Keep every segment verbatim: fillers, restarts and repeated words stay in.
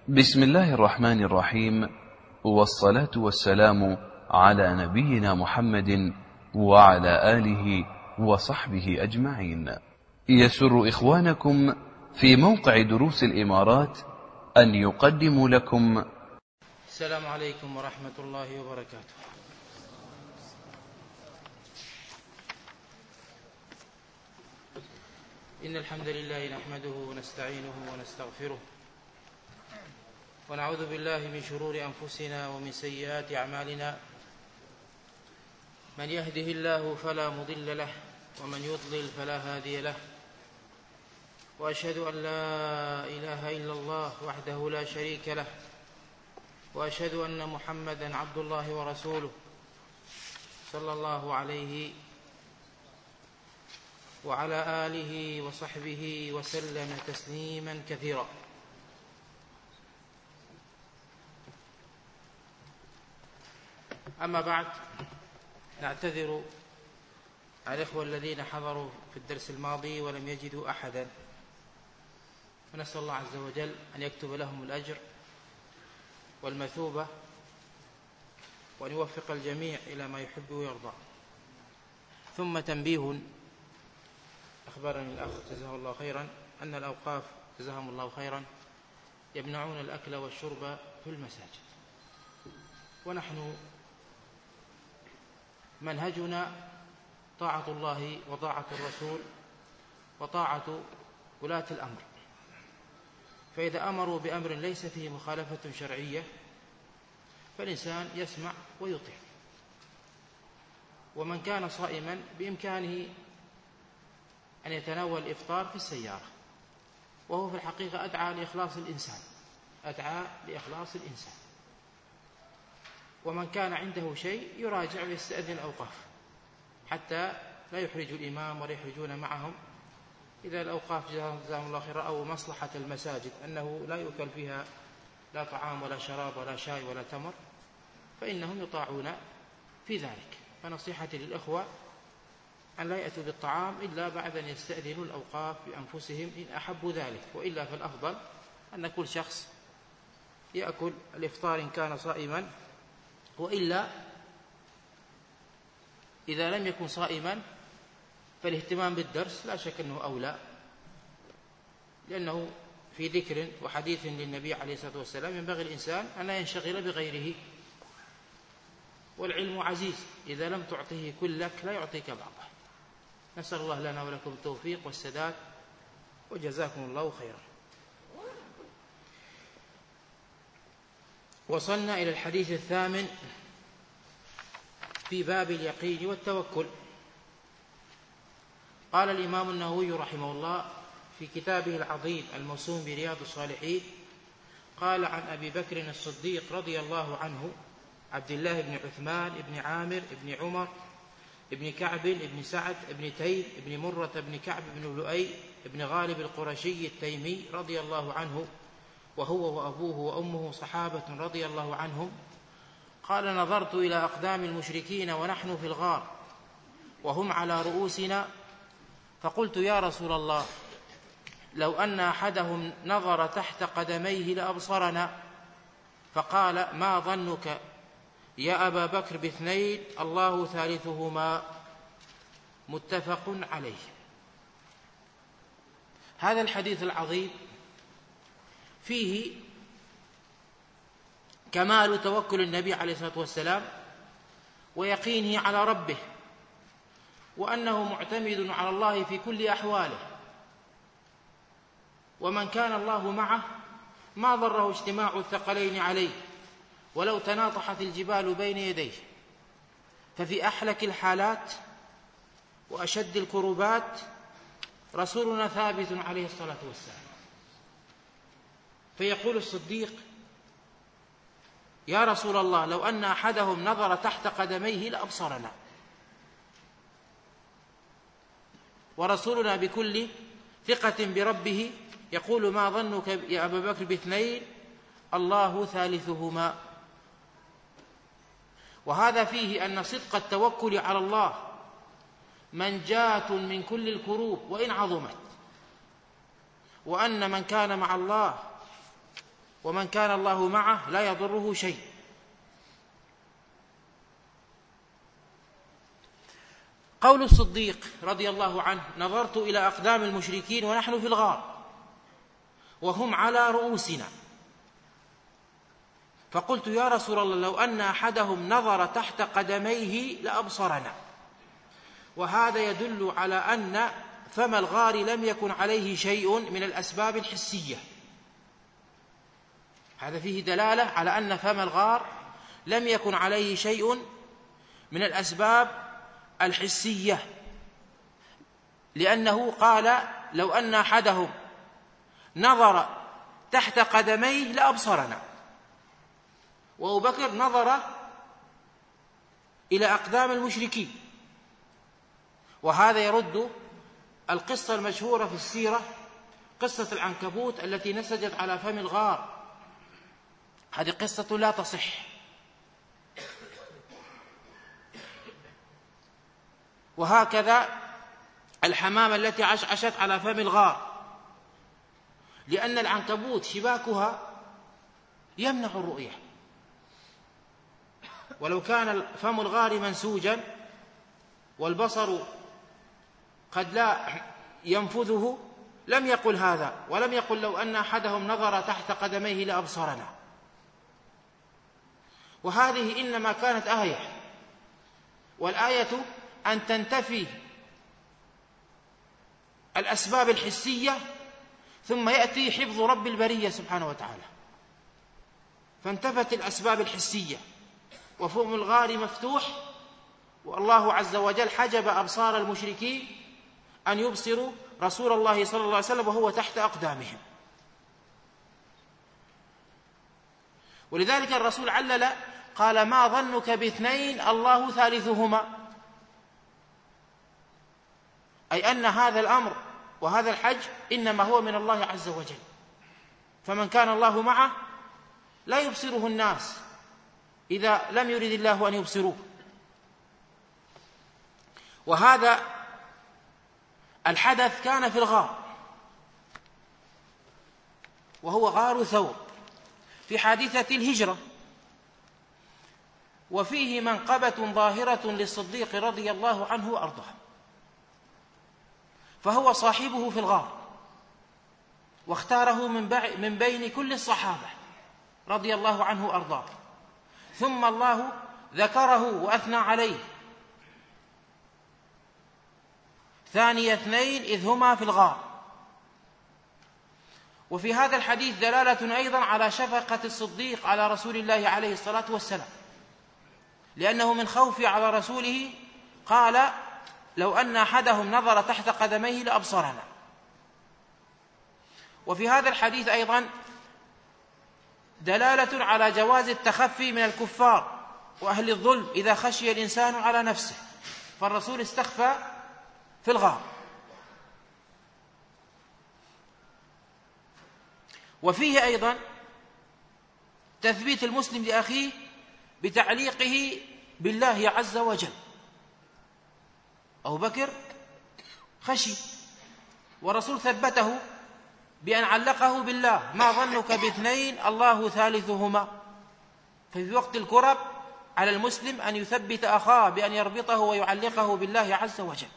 بسم الله الرحمن الرحيم، والصلاة والسلام على نبينا محمد وعلى آله وصحبه أجمعين. يسر إخوانكم في موقع دروس الإمارات أن يقدموا لكم السلام عليكم ورحمة الله وبركاته. إن الحمد لله نحمده ونستعينه ونستغفره ونعوذ بالله من شرور أنفسنا ومن سيئات أعمالنا. من يهده الله فلا مضل له ومن يضلل فلا هادي له، وأشهد أن لا إله إلا الله وحده لا شريك له، وأشهد أن محمدا عبد الله ورسوله صلى الله عليه وعلى آله وصحبه وسلم تسليما كثيرا. أما بعد، نعتذر على الإخوة الذين حضروا في الدرس الماضي ولم يجدوا أحدا، ونسأل الله عز وجل أن يكتب لهم الأجر والمثوبة وأن يوفق الجميع إلى ما يحب ويرضى. ثم تنبيه، أخبرني الأخ جزاه الله خيرا أن الأوقاف جزاهم الله خيرا يمنعون الأكل والشرب في المساجد، ونحن منهجنا طاعة الله وطاعة الرسول وطاعة ولاة الأمر، فإذا أمروا بأمر ليس فيه مخالفة شرعية فالإنسان يسمع ويطيع. ومن كان صائما بإمكانه أن يتناول الإفطار في السيارة، وهو في الحقيقة أدعى لإخلاص الإنسان أدعى لإخلاص الإنسان ومن كان عنده شيء يراجع ويستأذن الأوقاف حتى لا يحرج الإمام ولا يحرجون معهم. إذا الأوقاف جزاهم الله خيرا أو مصلحة المساجد أنه لا يؤكل فيها لا طعام ولا شراب ولا شاي ولا تمر فإنهم يطاعون في ذلك. فنصيحتي للإخوة أن لا يأتوا بالطعام إلا بعد أن يستأذنوا الأوقاف بأنفسهم إن أحبوا ذلك، وإلا فالأفضل أن كل شخص يأكل الإفطار إن كان صائما، وإلا إذا لم يكن صائما فالاهتمام بالدرس لا شك أنه أولى، لأنه في ذكر وحديث للنبي عليه الصلاة والسلام ينبغي الإنسان أن لا ينشغل بغيره، والعلم عزيز إذا لم تعطيه كلك لا يعطيك بعضه. نسأل الله لنا ولكم التوفيق والسداد، وجزاكم الله خيرا. وصلنا إلى الحديث الثامن في باب اليقين والتوكل. قال الإمام النووي رحمه الله في كتابه العظيم الموسوم برياض الصالحين، قال عن أبي بكر الصديق رضي الله عنه عبد الله بن عثمان بن عامر بن عمر بن كعب بن سعد بن تيم بن مرة بن كعب بن لؤي بن غالب القرشي التيمي رضي الله عنه، وهو وأبوه وأمه صحابة رضي الله عنهم، قال: نظرت إلى أقدام المشركين ونحن في الغار وهم على رؤوسنا، فقلت: يا رسول الله، لو أن أحدهم نظر تحت قدميه لأبصرنا. فقال: ما ظنك يا أبا بكر باثنين الله ثالثهما. متفق عليه. هذا الحديث العظيم فيه كمال توكل النبي عليه الصلاة والسلام ويقينه على ربه، وأنه معتمد على الله في كل أحواله، ومن كان الله معه ما ضره اجتماع الثقلين عليه ولو تناطحت الجبال بين يديه. ففي أحلك الحالات وأشد الكربات رسولنا ثابت عليه الصلاة والسلام، فيقول الصديق: يا رسول الله، لو أن أحدهم نظر تحت قدميه لأبصرنا. ورسولنا بكل ثقة بربه يقول: ما ظنك يا أبا بكر باثنين الله ثالثهما. وهذا فيه أن صدق التوكل على الله منجاة من كل الكروب وإن عظمت، وأن من كان مع الله ومن كان الله معه لا يضره شيء. قول الصديق رضي الله عنه: نظرت إلى أقدام المشركين ونحن في الغار وهم على رؤوسنا، فقلت يا رسول الله لو أن أحدهم نظر تحت قدميه لأبصرنا. وهذا يدل على أن فم الغار لم يكن عليه شيء من الأسباب الحسية. هذا فيه دلالة على أن فم الغار لم يكن عليه شيء من الأسباب الحسية، لأنه قال لو أن أحدهم نظر تحت قدميه لأبصرنا، وأبو بكر نظر إلى أقدام المشركين. وهذا يرد القصة المشهورة في السيرة، قصة العنكبوت التي نسجت على فم الغار. هذه قصة لا تصح، وهكذا الحمامة التي عشعشت على فم الغار، لأن العنكبوت شباكها يمنع الرؤية، ولو كان فم الغار منسوجا والبصر قد لا ينفذه لم يقل هذا، ولم يقل لو أن أحدهم نظر تحت قدميه لأبصرنا. وهذه إنما كانت آية، والآية أن تنتفي الأسباب الحسية ثم يأتي حفظ رب البرية سبحانه وتعالى، فانتفت الأسباب الحسية وفم الغار مفتوح، والله عز وجل حجب أبصار المشركين أن يبصروا رسول الله صلى الله عليه وسلم وهو تحت أقدامهم. ولذلك الرسول علل قال: ما ظنك باثنين الله ثالثهما، أي أن هذا الأمر وهذا الحج إنما هو من الله عز وجل، فمن كان الله معه لا يبصره الناس إذا لم يرد الله أن يبصروه. وهذا الحدث كان في الغار، وهو غار ثور في حادثة الهجرة، وفيه منقبة ظاهرة للصديق رضي الله عنه وأرضاه، فهو صاحبه في الغار، واختاره من بين كل الصحابة رضي الله عنه وأرضاه، ثم الله ذكره وأثنى عليه ثاني اثنين إذ هما في الغار. وفي هذا الحديث دلالة أيضا على شفقة الصديق على رسول الله عليه الصلاة والسلام، لأنه من خوفه على رسوله قال: لو أن أحدهم نظر تحت قدميه لأبصرنا. وفي هذا الحديث أيضا دلالة على جواز التخفي من الكفار وأهل الظلم إذا خشي الإنسان على نفسه، فالرسول استخفى في الغار. وفيه أيضا تثبيت المسلم لأخيه بتعليقه بالله عز وجل. أبو بكر خشي، والرسول ثبته بأن علقه بالله: ما ظنك باثنين الله ثالثهما. ففي وقت الكرب على المسلم أن يثبت أخاه بأن يربطه ويعلقه بالله عز وجل.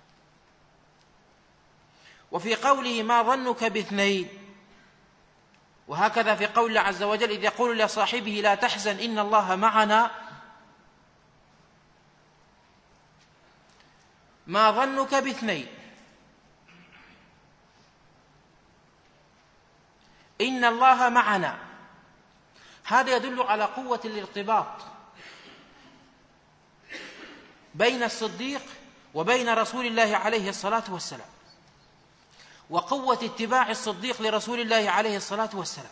وفي قوله: ما ظنك باثنين، وهكذا في قول الله عز وجل: إذ يقول لصاحبه لا تحزن إن الله معنا. ما ظنك باثنين، إن الله معنا، هذا يدل على قوة الارتباط بين الصديق وبين رسول الله عليه الصلاة والسلام، وقوة اتباع الصديق لرسول الله عليه الصلاة والسلام.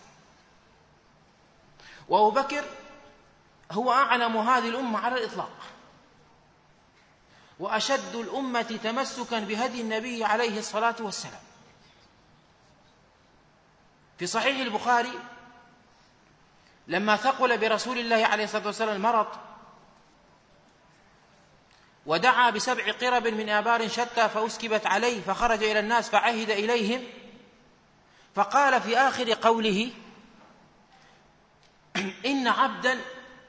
وأبو بكر هو أعلم هذه الأمة على الإطلاق، وأشد الأمة تمسكا بهدي النبي عليه الصلاة والسلام. في صحيح البخاري لما ثقل برسول الله عليه الصلاة والسلام المرض ودعا بسبع قرب من آبار شتى فأسكبت عليه، فخرج إلى الناس فعهد إليهم، فقال في آخر قوله: إن عبدا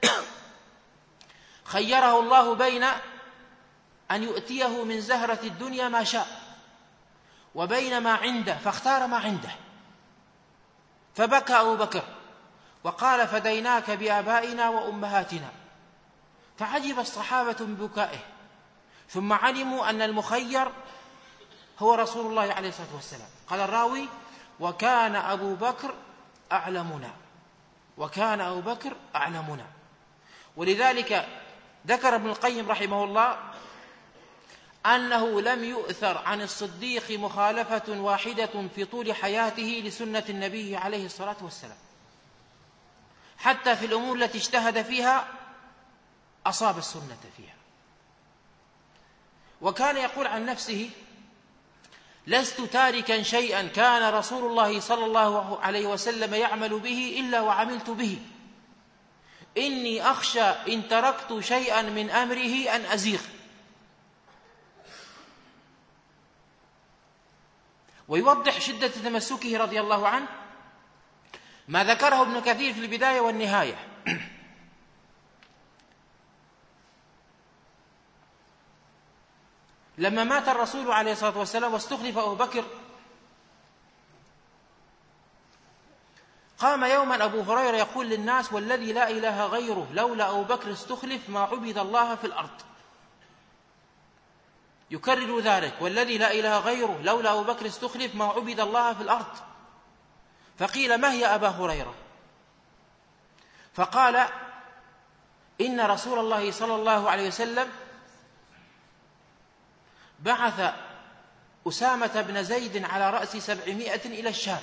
خيره الله بين أن يؤتيه من زهرة الدنيا ما شاء وبين ما عنده، فاختار ما عنده، فبكى أبو بكر وقال فديناك بآبائنا وأمهاتنا، فعجب الصحابة من بكائه، ثم علموا أن المخير هو رسول الله عليه الصلاة والسلام. قال الراوي وكان أبو بكر أعلمنا، وكان أبو بكر أعلمنا. ولذلك ذكر ابن القيم رحمه الله أنه لم يؤثر عن الصديق مخالفة واحدة في طول حياته لسنة النبي عليه الصلاة والسلام، حتى في الأمور التي اجتهد فيها أصاب السنة فيها. وكان يقول عن نفسه لست تاركا شيئا كان رسول الله صلى الله عليه وسلم يعمل به إلا وعملت به، إني أخشى إن تركت شيئا من أمره أن أزيغ. ويوضح شدة تمسكه رضي الله عنه ما ذكره ابن كثير في البداية والنهاية، لما مات الرسول عليه الصلاة والسلام واستخلف أبو بكر، قام يوما أبو هريرة يقول للناس والذي لا إله غيره لولا أبو بكر استخلف ما عبد الله في الأرض، يكرر ذلك والذي لا إله غيره لولا أبو بكر استخلف ما عبد الله في الأرض. فقيل ما هي أبا هريرة؟ فقال إن رسول الله صلى الله عليه وسلم بعث أسامة بن زيد على رأس سبعمائة إلى الشام،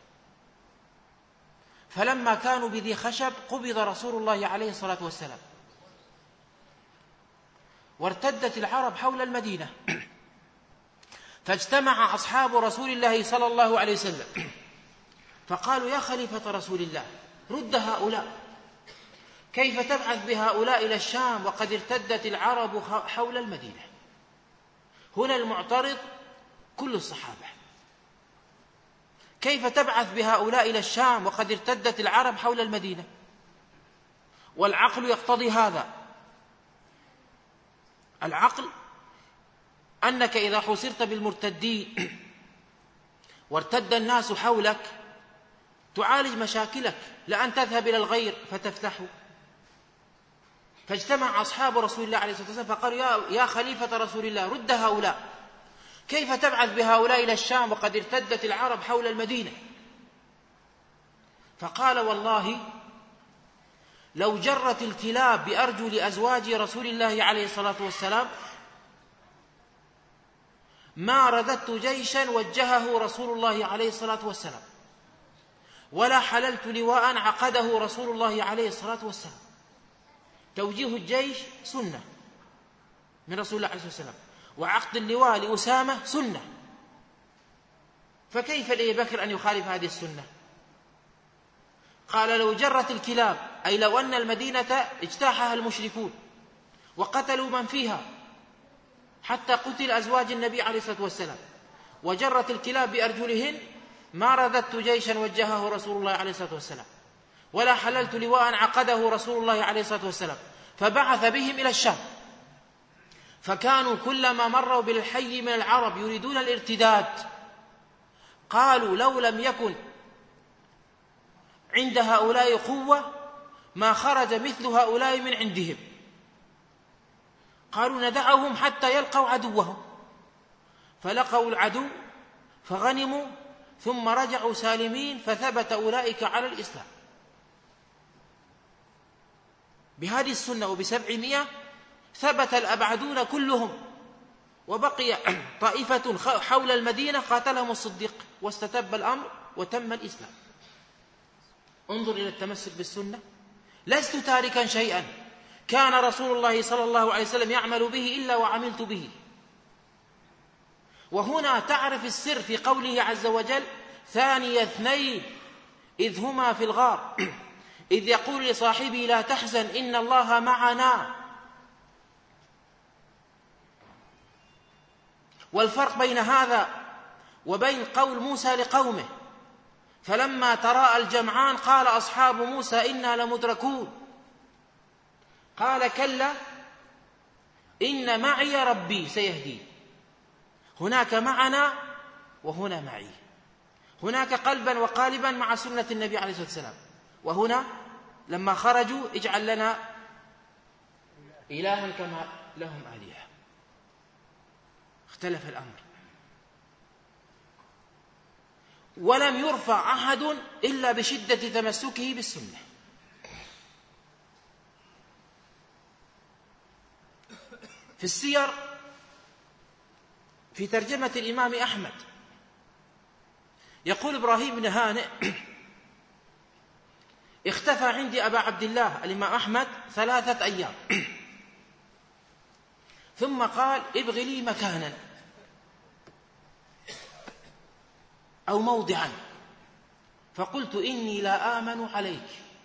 فلما كانوا بذي خشب قبض رسول الله عليه الصلاة والسلام، وارتدت العرب حول المدينة، فاجتمع أصحاب رسول الله صلى الله عليه وسلم فقالوا يا خليفة رسول الله رد هؤلاء، كيف تبعث بهؤلاء إلى الشام وقد ارتدت العرب حول المدينة؟ هنا المعترض كل الصحابة، كيف تبعث بهؤلاء إلى الشام وقد ارتدت العرب حول المدينة؟ والعقل يقتضي هذا، العقل أنك إذا حوصرت بالمرتدين وارتد الناس حولك تعالج مشاكلك، لأن تذهب إلى الغير فتفتحه. فاجتمع أصحاب رسول الله عليه الصلاة والسلام فقالوا يا خليفة رسول الله رد هؤلاء، كيف تبعث بهؤلاء إلى الشام وقد ارتدت العرب حول المدينة؟ فقال والله لو جرت الكلاب بأرجل أزواج رسول الله عليه الصلاة والسلام ما رددت جيشا وجهه رسول الله عليه الصلاة والسلام، ولا حللت لواء عقده رسول الله عليه الصلاة والسلام. توجيه الجيش سنة من رسول الله عليه الصلاة والسلام، وعقد اللواء لأسامة سنة، فكيف لأبي بكر أن يخالف هذه السنة؟ قال لو جرت الكلاب، أي لو أن المدينة اجتاحها المشركون وقتلوا من فيها حتى قتل أزواج النبي عليه الصلاة والسلام، وجرت الكلاب بأرجلهن ما رددت جيشا وجهه رسول الله عليه الصلاة والسلام، ولا حللت لواء عقده رسول الله عليه الصلاة والسلام، فبعث بهم إلى الشام. فكانوا كلما مروا بالحي من العرب يريدون الارتداد قالوا لو لم يكن عند هؤلاء قوة ما خرج مثل هؤلاء من عندهم، قالوا ندعهم حتى يلقوا عدوهم، فلقوا العدو فغنموا ثم رجعوا سالمين، فثبت أولئك على الإسلام. بهذه السنة وبسبعمائة ثبت الأبعدون كلهم، وبقي طائفة حول المدينة قاتلهم الصديق واستتب الأمر وتم الإسلام. انظر إلى التمسك بالسنة، لست تاركا شيئا كان رسول الله صلى الله عليه وسلم يعمل به إلا وعملت به. وهنا تعرف السر في قوله عز وجل ثاني اثنين إذ هما في الغار إذ يقول لصاحبه لا تحزن إن الله معنا. والفرق بين هذا وبين قول موسى لقومه فلما تراءى الجمعان قال أصحاب موسى إنا لمدركون قال كلا إن معي ربي سيهدين. هناك معنا وهنا معي، هناك قلبا وقالبا مع سنة النبي عليه الصلاة والسلام، وهنا لما خرجوا اجعل لنا إلها كما لهم آلهة. اختلف الأمر، ولم يرفع أحد إلا بشدة تمسكه بالسنة. في السير في ترجمة الإمام أحمد يقول إبراهيم بن هانئ اختفى عندي أبا عبد الله الإمام أحمد ثلاثة أيام ثم قال ابغ لي مكانا أو موضعا، فقلت إني لا آمن عليك.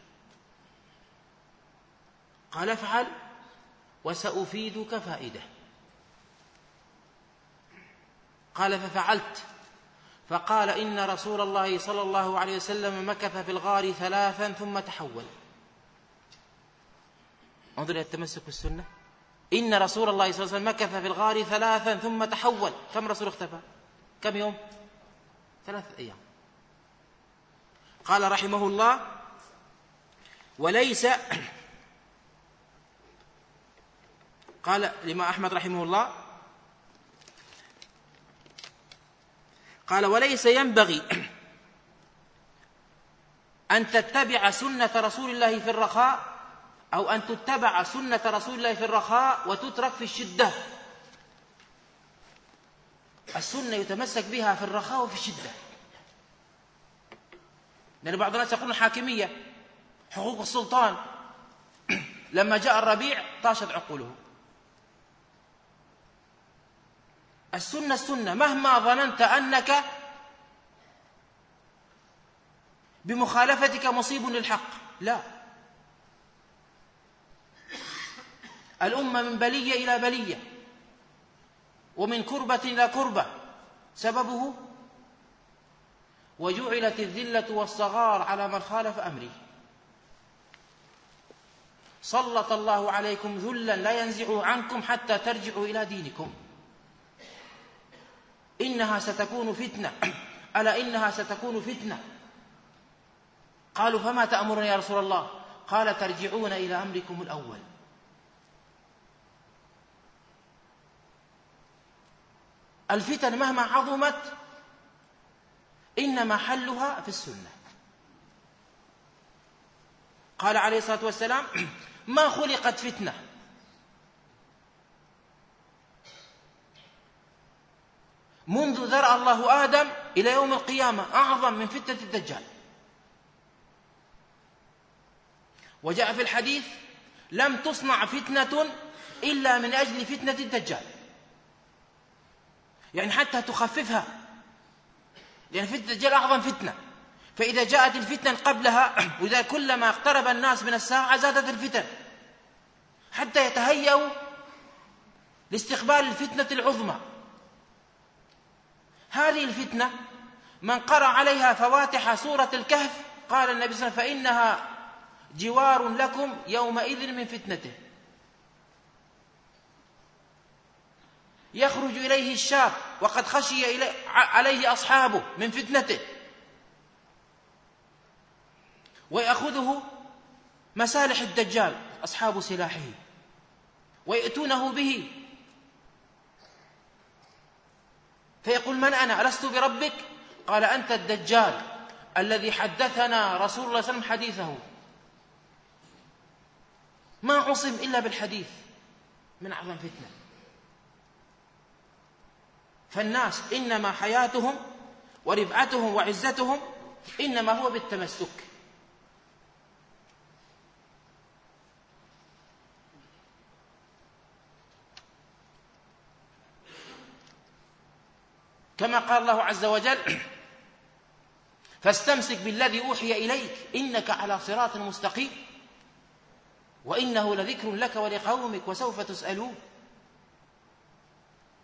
قال افعل وسأفيدك فائدة. قال ففعلت، فقال إن رسول الله صلى الله عليه وسلم مكث في الغار ثلاثا ثم تحول. انظر إلى التمسك بالسنة. إن رسول الله صلى الله عليه وسلم مكث في الغار ثلاثا ثم تحول. كم رسول اختفى؟ كم يوم؟ ثلاثة أيام. قال رحمه الله وليس قال الإمام أحمد رحمه الله قال وليس ينبغي أن تتبع سنة رسول الله في الرخاء أو أن تتبع سنة رسول الله في الرخاء وتترك في الشدة. السنة يتمسك بها في الرخاء وفي الشدة، لأن بعض الناس يقولون حاكمية حقوق السلطان لما جاء الربيع طاشت عقوله. السنة السنة مهما ظننت أنك بمخالفتك مصيب للحق، لا. الأمة من بلية إلى بلية ومن كربة إلى كربة، سببه وجعلت الذلة والصغار على من خالف أمري. سلط الله عليكم ذلا لا ينزع عنكم حتى ترجعوا إلى دينكم. إنها ستكون فتنة، ألا إنها ستكون فتنة. قالوا فما تأمرنا يا رسول الله؟ قال ترجعون إلى أمركم الأول. الفتن مهما عظمت إنما حلها في السنة. قال عليه الصلاة والسلام ما خلقت فتنة منذ ذرأ الله آدم إلى يوم القيامة أعظم من فتنة الدجال. وجاء في الحديث لم تصنع فتنة إلا من أجل فتنة الدجال، يعني حتى تخففها، لأن فتنة الدجال أعظم فتنة. فإذا جاءت الفتنة قبلها، وإذا كلما اقترب الناس من الساعة زادت الفتن حتى يتهيأوا لاستقبال الفتنة العظمى. هذه الفتنة من قرأ عليها فواتح سورة الكهف قال النبي صلى الله عليه وسلم فإنها جوار لكم يومئذ من فتنته. يخرج إليه الشاب وقد خشي عليه أصحابه من فتنته، ويأخذه مسالح الدجال أصحاب سلاحه ويأتونه به، فيقول من أنا؟ ألست بربك؟ قال أنت الدجال الذي حدثنا رسول الله صلى الله عليه وسلم حديثه. ما عصم إلا بالحديث من أعظم فتنة. فالناس إنما حياتهم ورفعتهم وعزتهم إنما هو بالتمسك. كما قال الله عز وجل فاستمسك بالذي أوحي إليك إنك على صراط مستقيم وإنه لذكر لك ولقومك وسوف تسألون.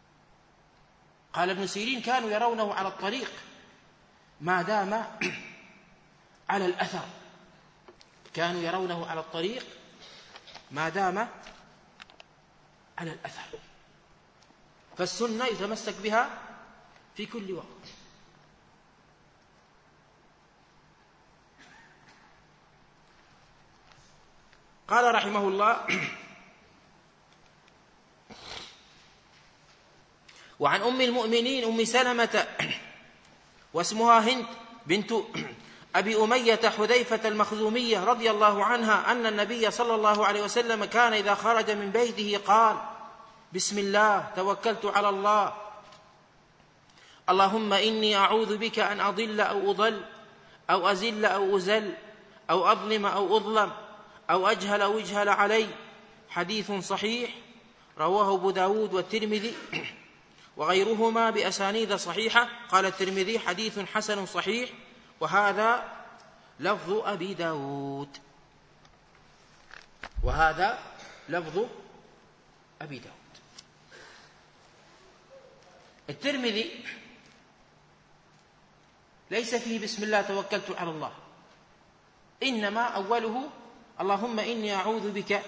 قال ابن سيرين كانوا يرونه على الطريق ما دام على الأثر، كانوا يرونه على الطريق ما دام على الأثر، فالسنة يتمسك بها في كل وقت. قال رحمه الله: وعن أم المؤمنين أم سلمة واسمها هند بنت أبي أمية حذيفة المخزومية رضي الله عنها أن النبي صلى الله عليه وسلم كان إذا خرج من بيته قال: بسم الله توكلت على الله، اللهم إني أعوذ بك أن أضل أو أضل أو أزل أو أزل أو أظلم أو أظلم أو أجهل أو يجهل علي. حديث صحيح رواه أبو داود والترمذي وغيرهما بأسانيد صحيحة. قال الترمذي: حديث حسن صحيح، وهذا لفظ أبي داود وهذا لفظ أبي داود. الترمذي ليس فيه بسم الله توكلت على الله، إنما أوله اللهم إني أعوذ بك،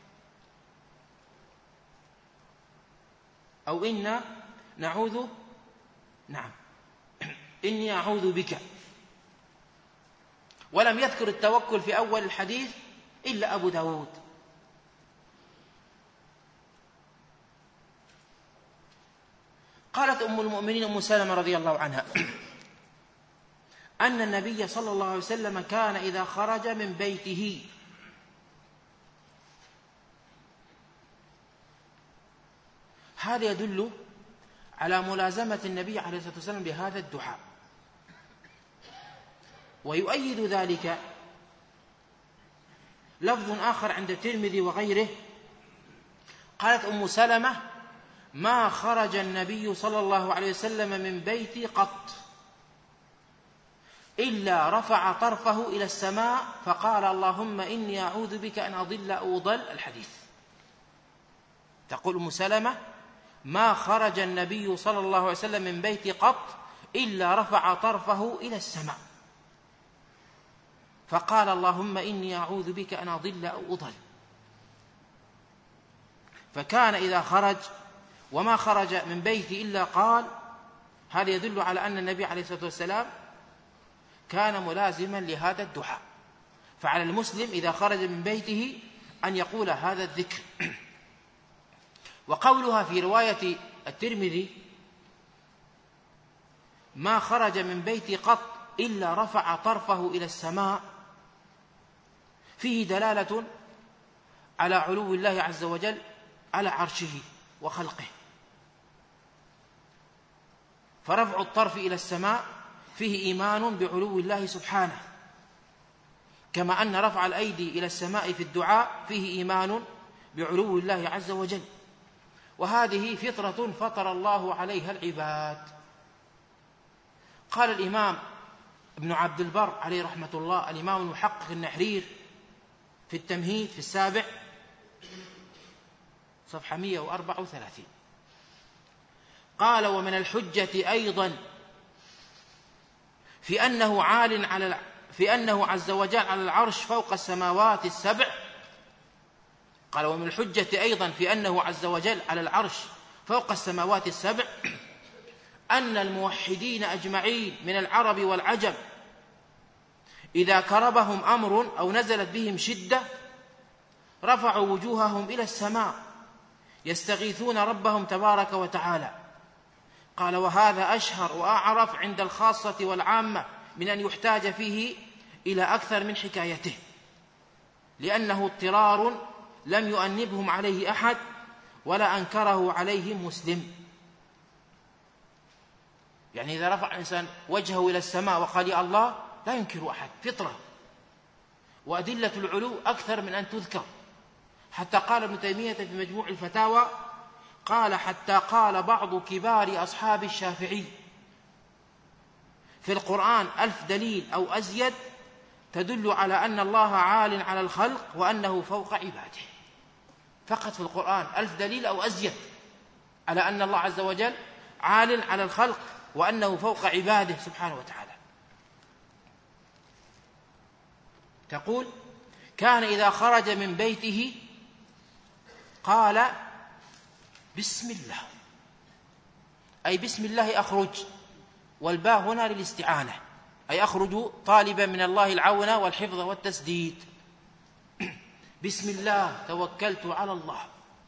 أو إنا نعوذ نعم إني أعوذ بك، ولم يذكر التوكل في أول الحديث إلا أبو داود. قالت أم المؤمنين أم سلمة رضي الله عنها أن النبي صلى الله عليه وسلم كان إذا خرج من بيته هذا يدل على ملازمة النبي عليه الصلاة والسلام بهذا الدعاء، ويؤيد ذلك لفظ آخر عند الترمذي وغيره. قالت أم سلمة: ما خرج النبي صلى الله عليه وسلم من بيتي قط إلا رفع طرفه إلى السماء فقال اللهم إني أعوذ بك أن أضل أو أضل. الحديث. تقول أم سلمة: ما خرج النبي صلى الله عليه وسلم من بيتي قط إلا رفع طرفه إلى السماء فقال اللهم إني أعوذ بك أن أضل أو أضل. فكان إذا خرج وما خرج من بيته إلا قال. هذا يدل على أن النبي عليه الصلاة والسلام كان ملازما لهذا الدعاء، فعلى المسلم إذا خرج من بيته أن يقول هذا الذكر. وقولها في رواية الترمذي: ما خرج من بيتي قط إلا رفع طرفه إلى السماء، فيه دلالة على علو الله عز وجل على عرشه وخلقه، فرفع الطرف إلى السماء فيه إيمان بعلو الله سبحانه، كما أن رفع الأيدي إلى السماء في الدعاء فيه إيمان بعلو الله عز وجل، وهذه فطرة فطر الله عليها العباد. قال الإمام ابن عبد البر عليه رحمة الله، الإمام المحقق النحرير، في التمهيد في السابع صفحة مئة وأربعة وثلاثين، قال: ومن الحجة أيضا في أنه عال على في أنه عز وجل على العرش فوق السماوات السبع. قال: ومن الحجة أيضا في أنه عز وجل على العرش فوق السماوات السبع أن الموحدين أجمعين من العرب والعجم إذا كربهم أمر أو نزلت بهم شدة رفعوا وجوههم إلى السماء يستغيثون ربهم تبارك وتعالى. قال: وهذا أشهر وأعرف عند الخاصة والعامة من أن يحتاج فيه إلى أكثر من حكايته، لأنه اضطرار لم يؤنبهم عليه أحد ولا أنكره عليهم مسلم. يعني إذا رفع إنسان وجهه إلى السماء وقال يا الله لا ينكر أحد، فطرة، وأدلة العلو أكثر من أن تذكر. حتى قال ابن تيمية في مجموع الفتاوى، قال: حتى قال بعض كبار أصحاب الشافعي في القرآن ألف دليل أو أزيد تدل على أن الله عال على الخلق وأنه فوق عباده. فقط في القرآن ألف دليل أو أزيد على أن الله عز وجل عال على الخلق وأنه فوق عباده سبحانه وتعالى. تقول: كان إذا خرج من بيته قال: بسم الله، أي بسم الله أخرج، والباء هنا للاستعانة، أي أخرج طالبا من الله العون والحفظ والتسديد. بسم الله توكلت على الله.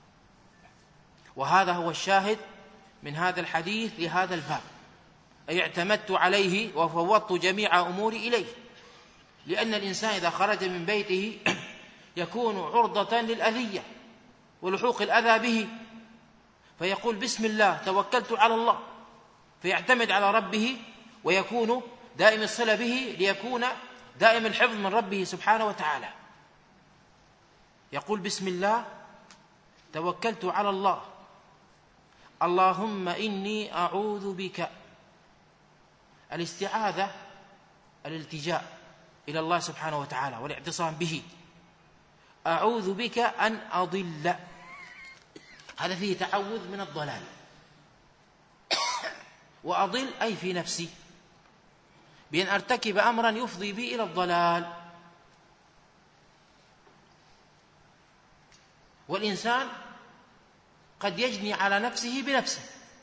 وهذا هو الشاهد من هذا الحديث لهذا الباب، أي اعتمدت عليه وفوضت جميع أموري إليه، لأن الإنسان إذا خرج من بيته يكون عرضة للأذية ولحوق الأذى به، فيقول: بسم الله توكلت على الله، فيعتمد على ربه ويكون دائم الصلة به، ليكون دائم الحفظ من ربه سبحانه وتعالى. يقول: بسم الله توكلت على الله، اللهم إني أعوذ بك. الاستعاذة الالتجاء إلى الله سبحانه وتعالى والاعتصام به. أعوذ بك أن أضل، هذا فيه تعوذ من الضلال. وأضل أي في نفسي، بأن أرتكب أمرا يفضي بي إلى الضلال. والإنسان قد يجني على نفسه بنفسه،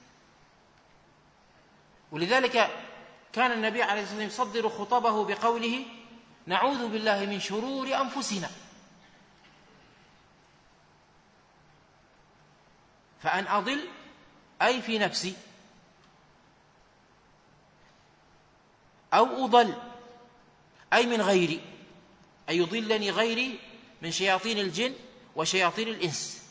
ولذلك كان النبي عليه الصلاة والسلام يصدر خطبه بقوله: نعوذ بالله من شرور أنفسنا. فأن أضل أي في نفسي، أو أضل أي من غيري، أي يضلني غيري من شياطين الجن وشياطين الإنس،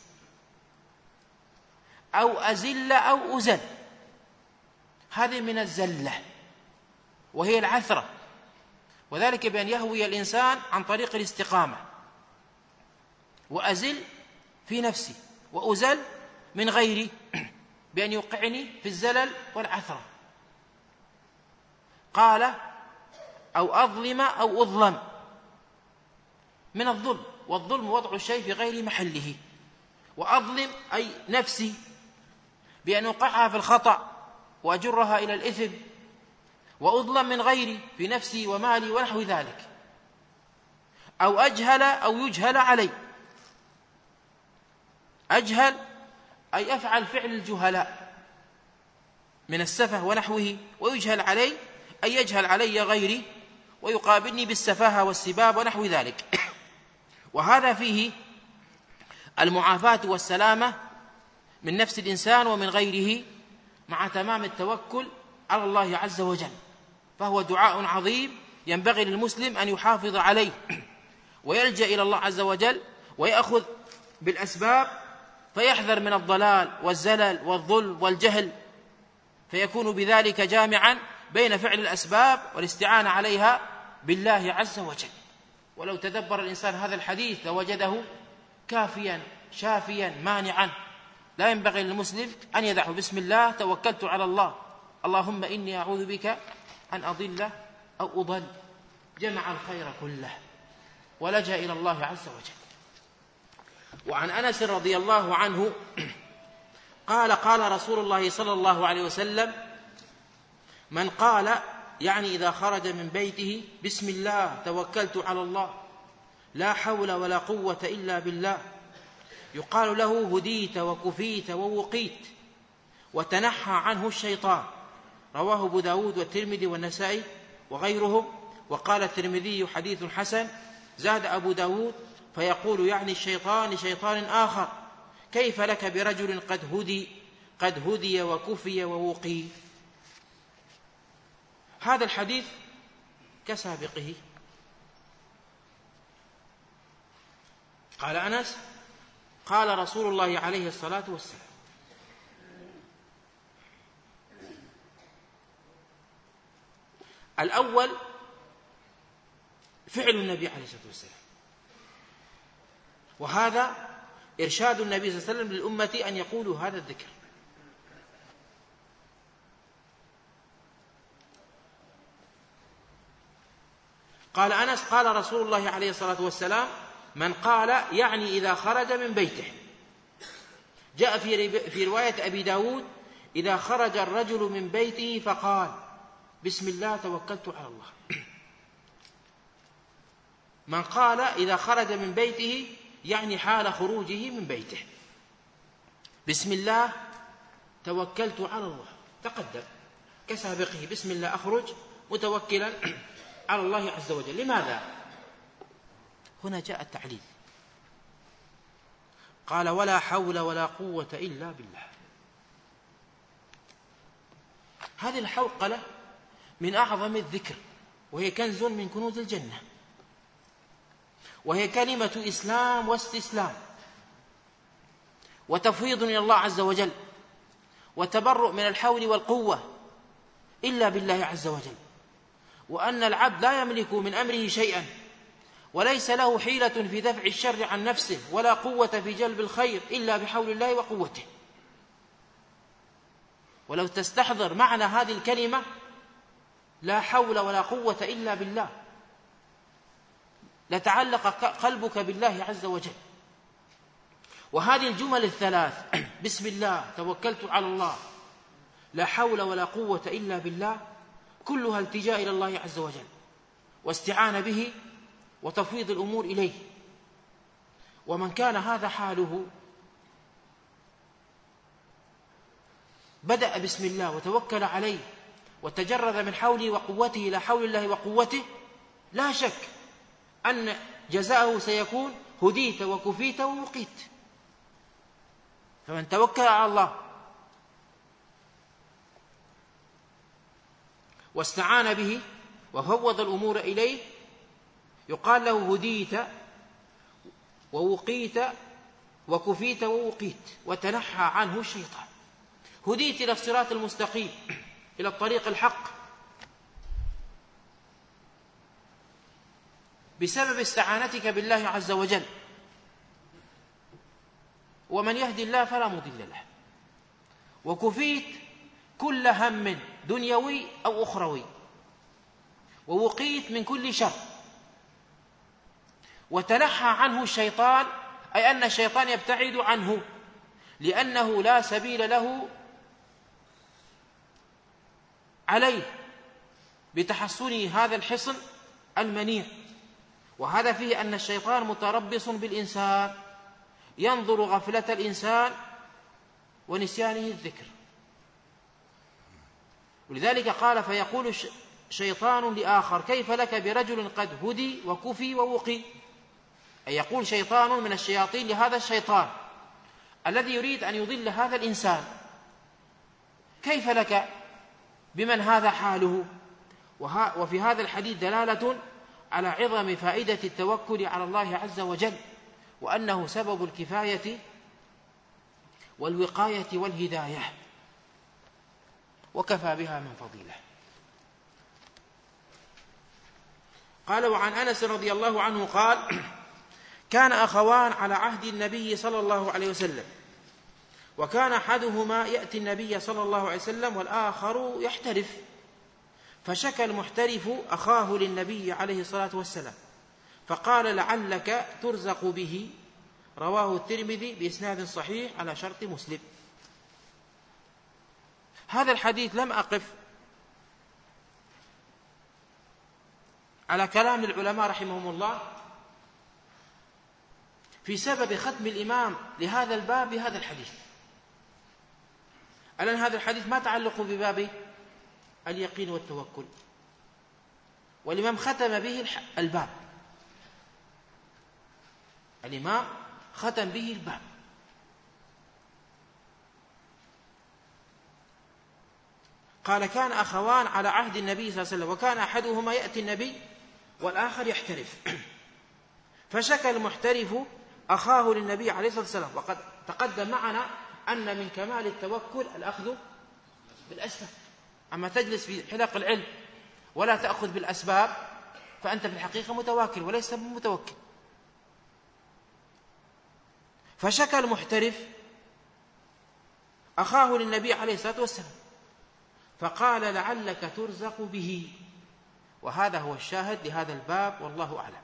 أو أزل أو أزل، هذه من الزلة وهي العثرة، وذلك بأن يهوي الإنسان عن طريق الاستقامة. وأزل في نفسي، وأزل من غيري بأن يوقعني في الزلل والعثرة. قال: أو أظلم أو أظلم، من الظلم، والظلم وضع الشيء في غير محله. وأظلم أي نفسي بأن أوقعها في الخطأ وأجرها إلى الإثم. وأظلم من غيري في نفسي ومالي ونحو ذلك. أو أجهل أو يجهل علي، أجهل أي أفعل فعل الجهلاء من السفه ونحوه، ويجهل علي أي يجهل علي غيري ويقابلني بالسفاهة والسباب ونحو ذلك. وهذا فيه المعافاة والسلامة من نفس الإنسان ومن غيره، مع تمام التوكل على الله عز وجل. فهو دعاء عظيم ينبغي للمسلم أن يحافظ عليه، ويلجأ إلى الله عز وجل ويأخذ بالأسباب، فيحذر من الضلال والزلل والظلم والجهل، فيكون بذلك جامعا بين فعل الأسباب والاستعانة عليها بالله عز وجل. ولو تدبر الإنسان هذا الحديث لوجده كافيا شافيا مانعا. لا ينبغي للمسلم أن يدعه: بسم الله توكلت على الله، اللهم إني أعوذ بك أن أضل أو أضل، جمع الخير كله ولجأ إلى الله عز وجل. وعن أنس رضي الله عنه قال: قال رسول الله صلى الله عليه وسلم: من قال، يعني إذا خرج من بيته: بسم الله توكلت على الله، لا حول ولا قوة إلا بالله، يقال له: هديت وكفيت ووقيت وتنحى عنه الشيطان. رواه أبو داود والترمذي والنسائي وغيرهم. وقال الترمذي: حديث حسن. زاد أبو داود: فيقول يعني الشيطان لشيطان آخر: كيف لك برجل قد هدي قد هدي وكفي ووقي. هذا الحديث كسابقه. قال أنس: قال رسول الله عليه الصلاة والسلام. الأول فعل النبي عليه الصلاة والسلام، وهذا إرشاد النبي صلى الله عليه وسلم للأمة أن يقولوا هذا الذكر. قال أنس: قال رسول الله عليه الصلاة والسلام: من قال، يعني إذا خرج من بيته. جاء في رواية أبي داود: إذا خرج الرجل من بيته فقال: بسم الله توكلت على الله. من قال إذا خرج من بيته يعني حال خروجه من بيته: بسم الله توكلت على الله، تقدم كسابقه: بسم الله أخرج متوكلا على الله عز وجل. لماذا؟ هنا جاء التعليل، قال: ولا حول ولا قوة إلا بالله. هذه الحوقلة من أعظم الذكر، وهي كنز من كنوز الجنة، وهي كلمة إسلام واستسلام وتفويض إلى الله عز وجل وتبرؤ من الحول والقوة إلا بالله عز وجل، وأن العبد لا يملك من أمره شيئا، وليس له حيلة في دفع الشر عن نفسه ولا قوة في جلب الخير إلا بحول الله وقوته. ولو تستحضر معنى هذه الكلمة: لا حول ولا قوة إلا بالله، لتعلق قلبك بالله عز وجل. وهذه الجمل الثلاث: بسم الله، توكلت على الله، لا حول ولا قوة إلا بالله، كلها التجاء إلى الله عز وجل واستعانة به وتفويض الأمور إليه. ومن كان هذا حاله بدأ بسم الله وتوكل عليه وتجرد من حوله وقوته إلى حول الله وقوته، لا شك أن جزاءه سيكون هديت وكفيت ووقيت. فمن توكل على الله واستعان به وفوض الأمور إليه يقال له هديت ووقيت وكفيت ووقيت، وتنحى عنه الشيطان. هديت إلى الصراط المستقيم، إلى الطريق الحق، بسبب استعانتك بالله عز وجل، ومن يهدي الله فلا مضل له. وكفيت كل هم دنيوي أو أخروي، ووقيت من كل شر، وتنحى عنه الشيطان، أي أن الشيطان يبتعد عنه، لأنه لا سبيل له عليه بتحصن هذا الحصن المنيع. وهذا فيه أن الشيطان متربص بالإنسان، ينظر غفلة الإنسان ونسيانه الذكر. ولذلك قال: فيقول شيطان لآخر: كيف لك برجل قد هدي وكفي ووقي؟ أي يقول شيطان من الشياطين لهذا الشيطان الذي يريد أن يضل هذا الإنسان: كيف لك بمن هذا حاله؟ وفي هذا الحديث دلالة على عظم فائدة التوكل على الله عز وجل، وأنه سبب الكفاية والوقاية والهداية، وكفى بها من فضيلة. قال: وعن أنس رضي الله عنه قال: كان أخوان على عهد النبي صلى الله عليه وسلم، وكان أحدهما يأتي النبي صلى الله عليه وسلم والآخر يحترف، فشكى المحترف أخاه للنبي عليه الصلاة والسلام فقال: لعلك ترزق به. رواه الترمذي بإسناد صحيح على شرط مسلم. هذا الحديث لم أقف على كلام العلماء رحمهم الله في سبب ختم الإمام لهذا الباب بهذا الحديث، ألأن هذا الحديث ما تعلق بباب اليقين والتوكل، والإمام ختم به الباب، الإمام ختم به الباب. قال: كان أخوان على عهد النبي صلى الله عليه وسلم، وكان أحدهما يأتي النبي والآخر يحترف، فشكى المحترف أخاه للنبي عليه الصلاة والسلام. وقد تقدم معنا أن من كمال التوكل الأخذ بالأسباب. أما تجلس في حلق العلم ولا تأخذ بالأسباب فأنت في الحقيقة متواكل وليس متوكل. فشكى المحترف أخاه للنبي عليه الصلاة والسلام فقال: لعلك ترزق به. وهذا هو الشاهد لهذا الباب، والله أعلم.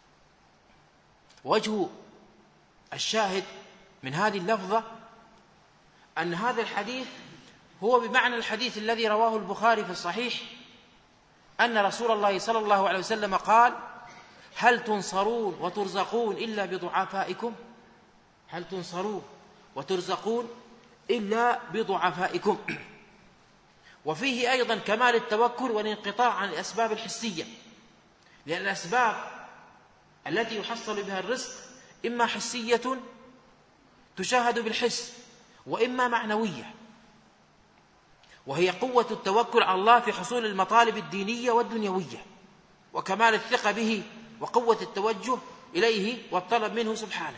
وجه الشاهد من هذه اللفظة أن هذا الحديث هو بمعنى الحديث الذي رواه البخاري في الصحيح، أن رسول الله صلى الله عليه وسلم قال: هل تنصرون وترزقون إلا بضعفائكم هل تنصرون وترزقون إلا بضعفائكم. وفيه أيضا كمال التوكل والانقطاع عن الأسباب الحسية، لأن الأسباب التي يحصل بها الرزق إما حسية تشاهد بالحس، وإما معنوية، وهي قوة التوكل على الله في حصول المطالب الدينية والدنيوية، وكمال الثقة به، وقوة التوجه إليه والطلب منه سبحانه.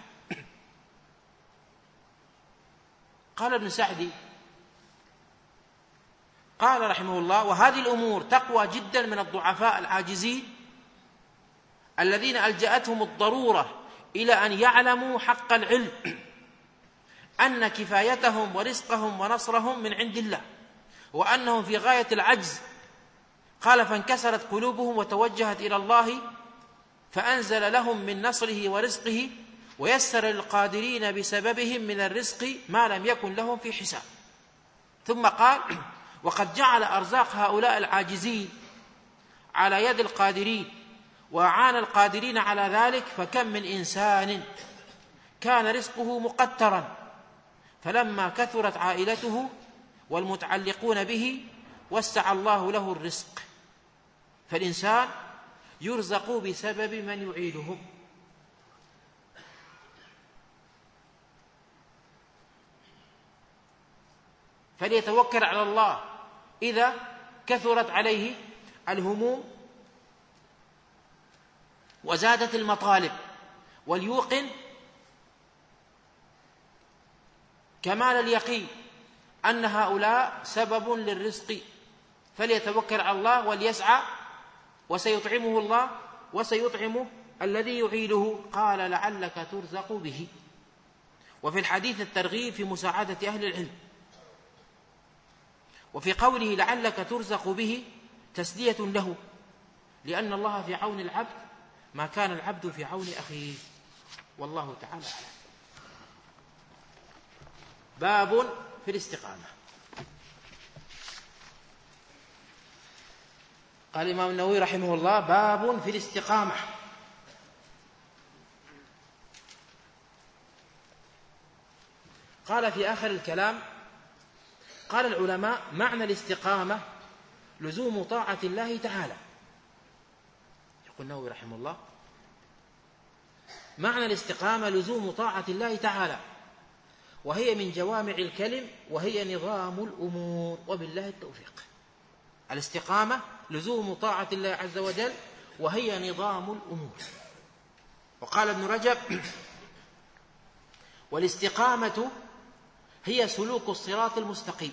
قال ابن سعدي قال رحمه الله: وهذه الأمور تقوى جدا من الضعفاء العاجزين الذين ألجأتهم الضرورة إلى أن يعلموا حق العلم أن كفايتهم ورزقهم ونصرهم من عند الله، وأنهم في غاية العجز. قال: فانكسرت قلوبهم وتوجهت إلى الله فأنزل لهم من نصره ورزقه، ويسر للقادرين بسببهم من الرزق ما لم يكن لهم في حساب. ثم قال: وقد جعل أرزاق هؤلاء العاجزين على يد القادرين، وأعان القادرين على ذلك، فكم من إنسان كان رزقه مقترا فلما كثرت عائلته والمتعلقون به وسع الله له الرزق. فالإنسان يرزق بسبب من يعينهم. فليتوكل على الله إذا كثرت عليه الهموم وزادت المطالب، وليوقن كمال اليقين أن هؤلاء سبب للرزق، فليتوكل على الله وليسعى، وسيطعمه الله وسيطعمه الذي يعينه. قال: لعلك ترزق به. وفي الحديث الترغيب في مساعدة أهل العلم. وفي قوله لعلك ترزق به تسلية له، لأن الله في عون العبد ما كان العبد في عون أخيه. والله تعالى أعلم. باب في الاستقامة. قال الإمام النووي رحمه الله: باب في الاستقامة. قال في آخر الكلام: قال العلماء: معنى الاستقامة لزوم طاعة الله تعالى. يقول النووي رحمه الله: معنى الاستقامة لزوم طاعة الله تعالى، وهي من جوامع الكلم، وهي نظام الأمور، وبالله التوفيق. الاستقامة لزوم طاعة الله عز وجل، وهي نظام الأمور. وقال ابن رجب: والاستقامة هي سلوك الصراط المستقيم،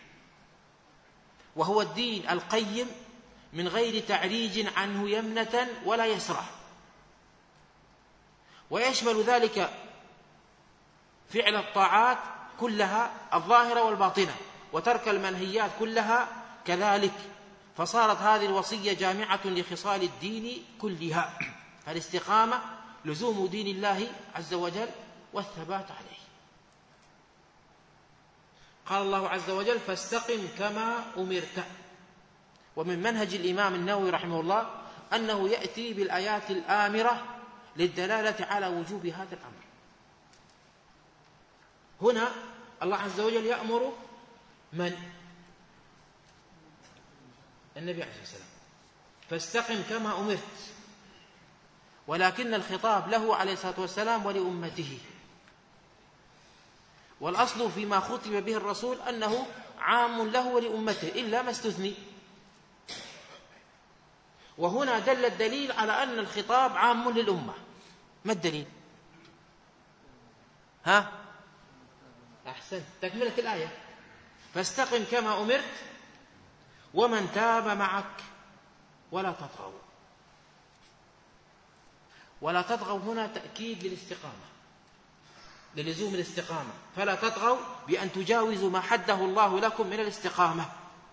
وهو الدين القيم من غير تعريج عنه يمنة ولا يسرى، ويشمل ذلك فعل الطاعات كلها الظاهرة والباطنة، وترك المنهيات كلها كذلك، فصارت هذه الوصية جامعة لخصال الدين كلها. الاستقامة لزوم دين الله عز وجل والثبات عليه. قال الله عز وجل: فاستقم كما أمرت. ومن منهج الإمام النووي رحمه الله أنه يأتي بالآيات الآمرة للدلالة على وجوب هذا الأمر. هنا الله عز وجل يأمر من؟ النبي عليه الصلاة والسلام: فاستقم كما أمرت، ولكن الخطاب له عليه الصلاة والسلام ولأمته. والأصل فيما ختم به الرسول أنه عام له ولأمته إلا ما استثني. وهنا دل الدليل على أن الخطاب عام للأمة. ما الدليل؟ ها؟ أحسن، تكملة الآية: فاستقم كما أمرت ومن تاب معك ولا تطغوا. ولا تطغوا هنا تأكيد للاستقامة، للزوم الاستقامة. فلا تطغوا بأن تجاوزوا ما حده الله لكم من الاستقامة.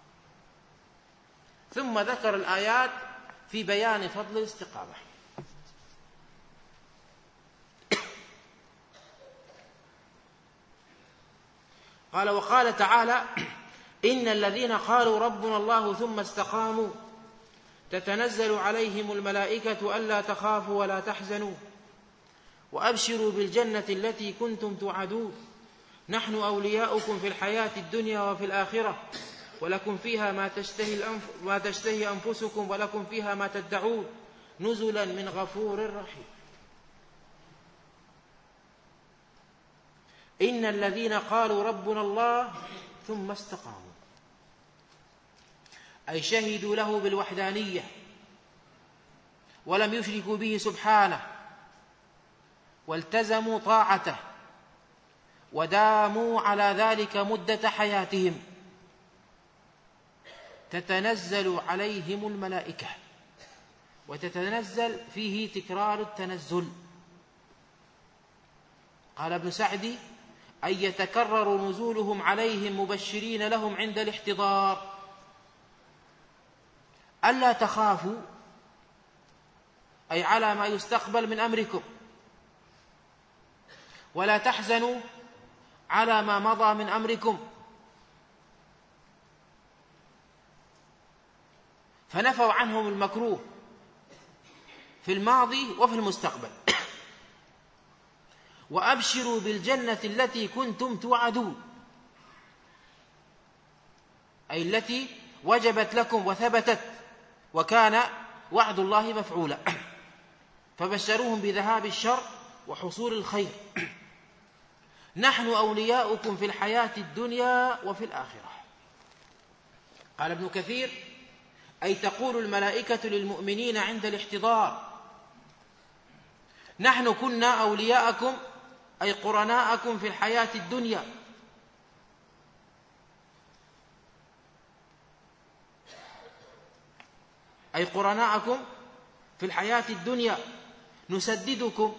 ثم ذكر الآيات في بيان فضل الاستقامة. قال: وقال تعالى: إن الذين قالوا ربنا الله ثم استقاموا تتنزل عليهم الملائكة ألا تخافوا ولا تحزنوا وأبشروا بالجنة التي كنتم توعدون نحن أولياؤكم في الحياة الدنيا وفي الآخرة ولكم فيها ما تشتهي, الأنف ما تشتهي أنفسكم ولكم فيها ما تدعون نزلا من غفور رحيم. إن الذين قالوا ربنا الله ثم استقاموا أي شهدوا له بالوحدانية ولم يشركوا به سبحانه والتزموا طاعته وداموا على ذلك مدة حياتهم تتنزل عليهم الملائكة، وتتنزل فيه تكرار التنزل. قال ابن سعدي أي يتكرر نزولهم عليهم مبشرين لهم عند الاحتضار ألا تخافوا أي على ما يستقبل من أمركم ولا تحزنوا على ما مضى من أمركم، فنفوا عنهم المكروه في الماضي وفي المستقبل. وأبشروا بالجنة التي كنتم توعدون أي التي وجبت لكم وثبتت وكان وعد الله مفعولا، فبشروهم بذهاب الشر وحصول الخير. نحن أولياؤكم في الحياة الدنيا وفي الآخرة. قال ابن كثير أي تقول الملائكة للمؤمنين عند الاحتضار نحن كنا أولياءكم أي قرناءكم في الحياة الدنيا أي قرناءكم في الحياة الدنيا نسددكم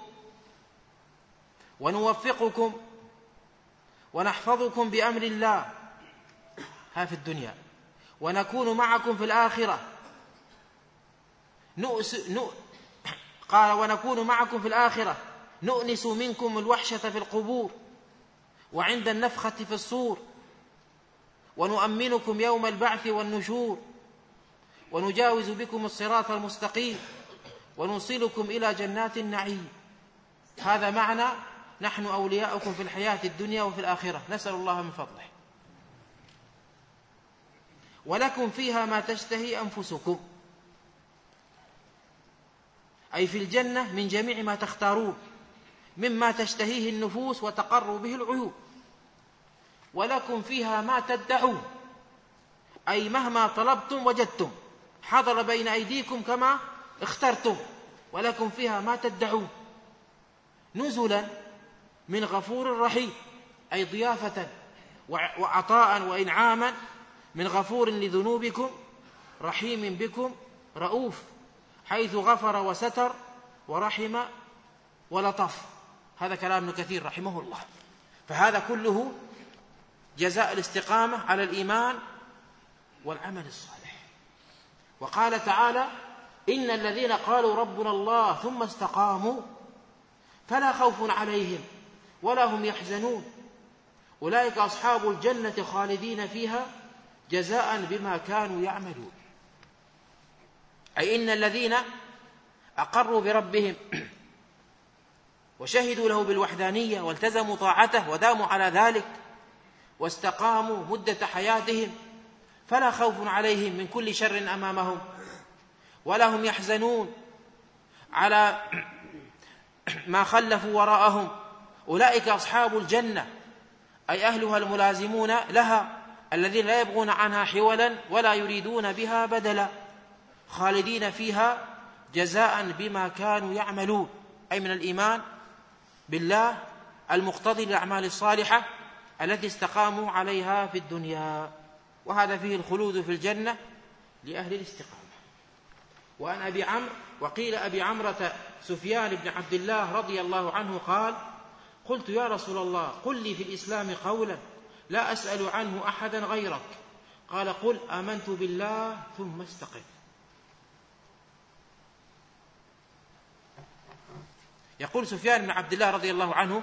ونوفقكم ونحفظكم بأمر الله ها في الدنيا ونكون معكم في الآخرة نؤس نؤ قال ونكون معكم في الآخرة نؤنس منكم الوحشة في القبور وعند النفخة في الصور ونؤمنكم يوم البعث والنشور ونجاوز بكم الصراط المستقيم ونوصلكم إلى جنات النعيم. هذا معنى نحن أولياؤكم في الحياة الدنيا وفي الآخرة، نسأل الله من فضله. ولكم فيها ما تشتهي أنفسكم أي في الجنة من جميع ما تختارون مما تشتهيه النفوس وتقر به العيون. ولكم فيها ما تدعون أي مهما طلبتم وجدتم حضر بين أيديكم كما اخترتم، ولكم فيها ما تدعون نزلا من غفور رحيم أي ضيافة وعطاء وإنعاما من غفور لذنوبكم رحيم بكم رؤوف حيث غفر وستر ورحم ولطف. هذا كلام ابن كثير رحمه الله. فهذا كله جزاء الاستقامة على الإيمان والعمل الصالح. وقال تعالى إن الذين قالوا ربنا الله ثم استقاموا فلا خوف عليهم ولا هم يحزنون أولئك أصحاب الجنة خالدين فيها جزاء بما كانوا يعملون. أي إن الذين أقروا بربهم وشهدوا له بالوحدانية والتزموا طاعته وداموا على ذلك واستقاموا مدة حياتهم فلا خوف عليهم من كل شر أمامهم ولا هم يحزنون على ما خلفوا وراءهم. أولئك أصحاب الجنة أي أهلها الملازمون لها الذين لا يبغون عنها حولا ولا يريدون بها بدلا خالدين فيها جزاء بما كانوا يعملون أي من الإيمان بالله المقتضي للأعمال الصالحة التي استقاموا عليها في الدنيا. وهذا فيه الخلود في الجنة لأهل الاستقامة. وأن أبي عمرو وقيل أبي عمرة سفيان بن عبد الله رضي الله عنه قال قلت يا رسول الله قل لي في الإسلام قولا لا أسأل عنه أحدا غيرك قال قل آمنت بالله ثم استقم. يقول سفيان بن عبد الله رضي الله عنه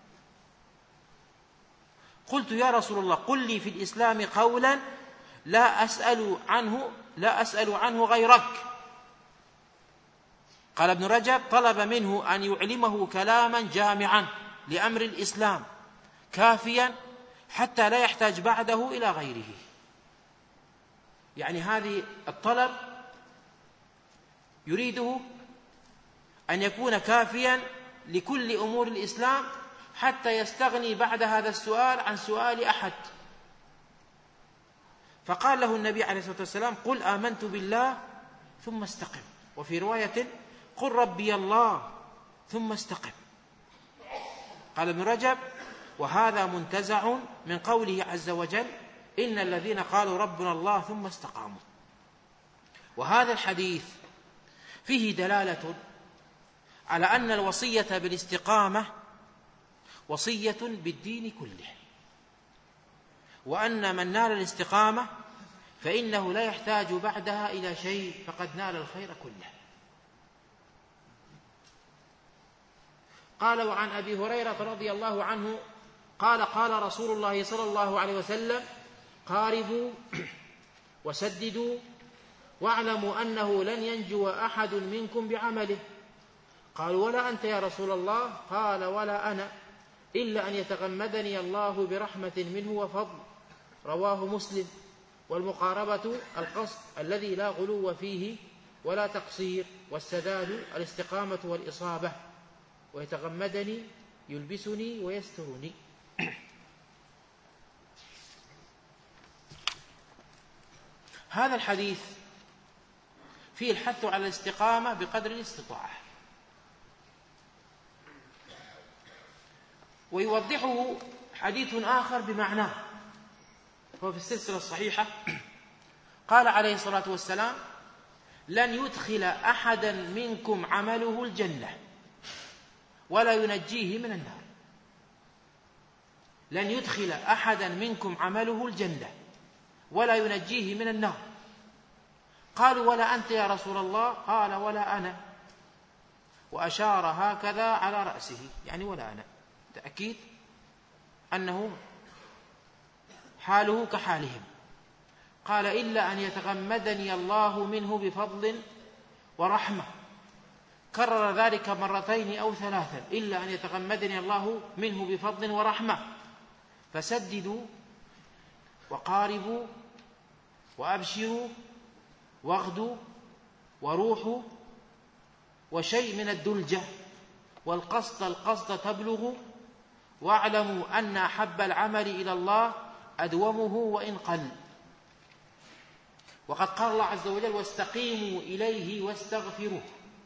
قلت يا رسول الله قل لي في الإسلام قولا لا أسأل عنه لا أسأل عنه غيرك قال ابن رجب: طلب منه أن يعلمه كلاما جامعا لأمر الإسلام كافيا حتى لا يحتاج بعده إلى غيره. يعني هذه الطلب يريده أن يكون كافيا لكل أمور الإسلام حتى يستغني بعد هذا السؤال عن سؤال أحد. فقال له النبي عليه الصلاة والسلام: قل آمنت بالله ثم استقم. وفي رواية: قل ربي الله ثم استقم. قال ابن رجب: وهذا منتزع من قوله عز وجل: إن الذين قالوا ربنا الله ثم استقاموا. وهذا الحديث فيه دلالة على أن الوصية بالاستقامة وصية بالدين كله، وأن من نال الاستقامة فإنه لا يحتاج بعدها إلى شيء، فقد نال الخير كله. قال: وعن أبي هريرة رضي الله عنه قال: قال رسول الله صلى الله عليه وسلم: قاربوا وسددوا واعلموا أنه لن ينجو أحد منكم بعمله. قالوا: ولا أنت يا رسول الله؟ قال: ولا أنا، إلا أن يتغمدني الله برحمة منه وفضل. رواه مسلم. والمقاربة القصد الذي لا غلو فيه ولا تقصير، والسداد الاستقامة والإصابة. ويتغمدني يلبسني ويسترني. هذا الحديث فيه الحث على الاستقامة بقدر الاستطاعة، ويوضحه حديث آخر بمعناه، هو في السلسلة الصحيحة. قال عليه الصلاة والسلام: لن يدخل أحدا منكم عمله الجنة ولا ينجيه من النار. لن يدخل أحدا منكم عمله الجنة ولا ينجيه من النار. قالوا: ولا أنت يا رسول الله؟ قال: ولا أنا. وأشار هكذا على رأسه، يعني ولا أنا، تأكيد أنه حاله كحالهم. قال: إلا أن يتغمدني الله منه بفضل ورحمة. كرر ذلك مرتين أو ثلاثا: إلا أن يتغمدني الله منه بفضل ورحمة. فسددوا وقاربوا وأبشروا واغدوا وروحوا، وشيء من الدلجة، والقصد القصد تبلغ، واعلموا أن أحب العمل إلى الله أدومه وإن قل. وقد قال الله عز وجل: واستقيموا إليه واستغفروه.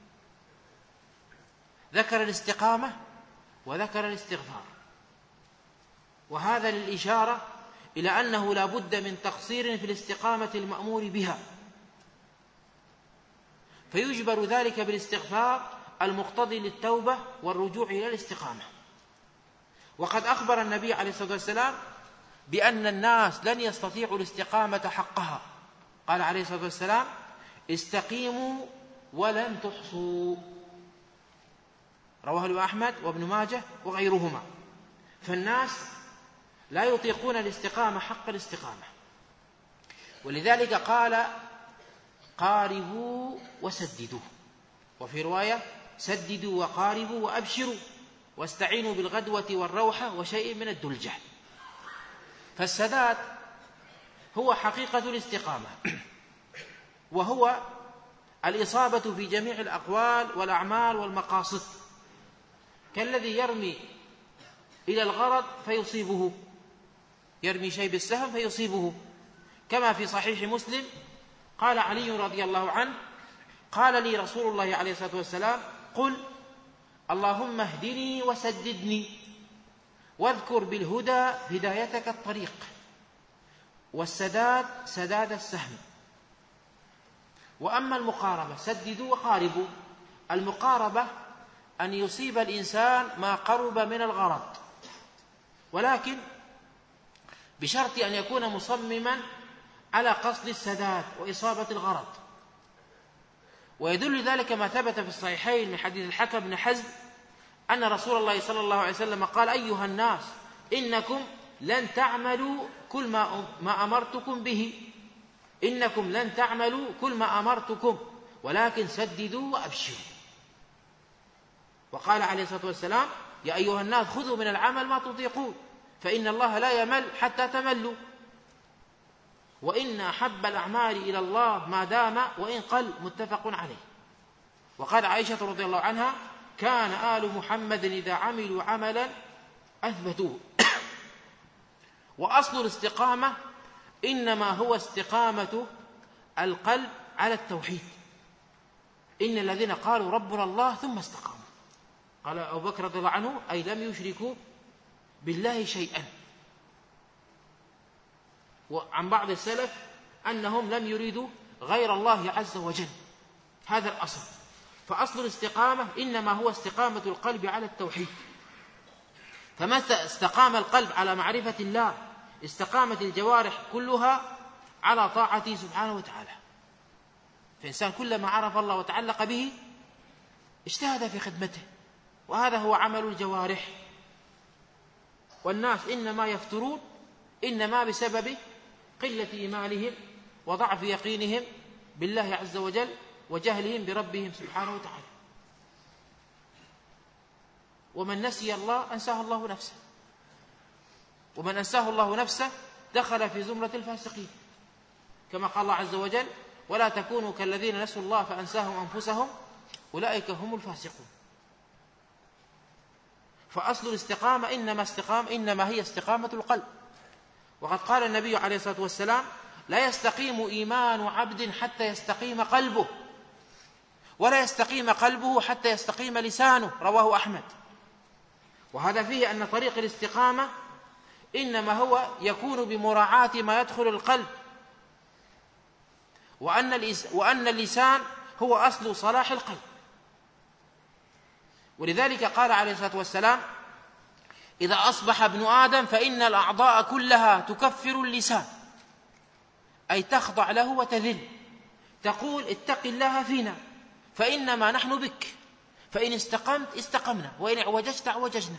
ذكر الاستقامة وذكر الاستغفار، وهذا للإشارة إلى أنه لا بد من تقصير في الاستقامة المأمور بها، فيجبر ذلك بالاستغفار المقتضي للتوبة والرجوع إلى الاستقامة. وقد أخبر النبي عليه الصلاة والسلام بأن الناس لن يستطيعوا الاستقامة حقها. قال عليه الصلاة والسلام: استقيموا ولن تحصوا. رواه الإمام أحمد وابن ماجه وغيرهما. فالناس لا يطيقون الاستقامة حق الاستقامة، ولذلك قال: قاربوا وسددوا. وفي رواية: سددوا وقاربوا وأبشروا، واستعينوا بالغدوة والروحة وشيء من الدلجة. فالسداد هو حقيقة الاستقامة، وهو الإصابة في جميع الأقوال والأعمال والمقاصد، كالذي يرمي إلى الغرض فيصيبه، يرمي شيء بالسهم فيصيبه، كما في صحيح مسلم قال علي رضي الله عنه: قال لي رسول الله عليه الصلاة والسلام: قل اللهم اهدني وسددني، واذكر بالهدى هدايتك الطريق، والسداد سداد السهم. وأما المقاربة: سددوا وقاربوا. المقاربة أن يصيب الإنسان ما قرب من الغرض، ولكن بشرط أن يكون مصمما على قصد السداد وإصابة الغرض. ويدل ذلك ما ثبت في الصحيحين من حديث الحكم بن حزم أن رسول الله صلى الله عليه وسلم قال: أيها الناس، إنكم لن تعملوا كل ما ما أمرتكم به، إنكم لن تعملوا كل ما أمرتكم، ولكن سددوا وأبشروا. وقال عليه الصلاة والسلام: يا أيها الناس خذوا من العمل ما تطيقون فإن الله لا يمل حتى تملوا، وإن أحب الأعمال إلى الله ما دام وإن قل، متفق عليه. وقال عائشة رضي الله عنها: كان آل محمد إذا عملوا عملا أثبتوه. وأصل الاستقامة إنما هو استقامة القلب على التوحيد. إن الذين قالوا ربنا الله ثم استقاموا، قال أبو بكر رضي الله عنه: أي لم يشركوا بالله شيئا. وعن بعض السلف أنهم لم يريدوا غير الله عز وجل. هذا الأصل. فأصل الاستقامة إنما هو استقامة القلب على التوحيد. فمتى استقام القلب على معرفة الله استقامت الجوارح كلها على طاعته سبحانه وتعالى. فإنسان كلما عرف الله وتعلق به اجتهد في خدمته، وهذا هو عمل الجوارح. والناس إنما يفترون إنما بسبب قلة إيمانهم وضعف يقينهم بالله عز وجل وجهلهم بربهم سبحانه وتعالى. ومن نسي الله أنساه الله نفسه، ومن أنساه الله نفسه دخل في زمرة الفاسقين، كما قال الله عز وجل: ولا تكونوا كالذين نسوا الله فأنساهم أنفسهم أولئك هم الفاسقون. فأصل الاستقامة إنما استقام إنما هي استقامة القلب. وقد قال النبي عليه الصلاة والسلام: لا يستقيم إيمان عبد حتى يستقيم قلبه، ولا يستقيم قلبه حتى يستقيم لسانه. رواه أحمد. وهذا فيه أن طريق الاستقامة إنما هو يكون بمراعاة ما يدخل القلب، وأن وأن اللسان هو أصل صلاح القلب. ولذلك قال عليه الصلاة والسلام: إذا أصبح ابن آدم فإن الأعضاء كلها تكفر اللسان، أي تخضع له وتذل، تقول: اتق الله فينا فإنما نحن بك، فإن استقمت استقمنا، وإن اعوججت اعوججنا.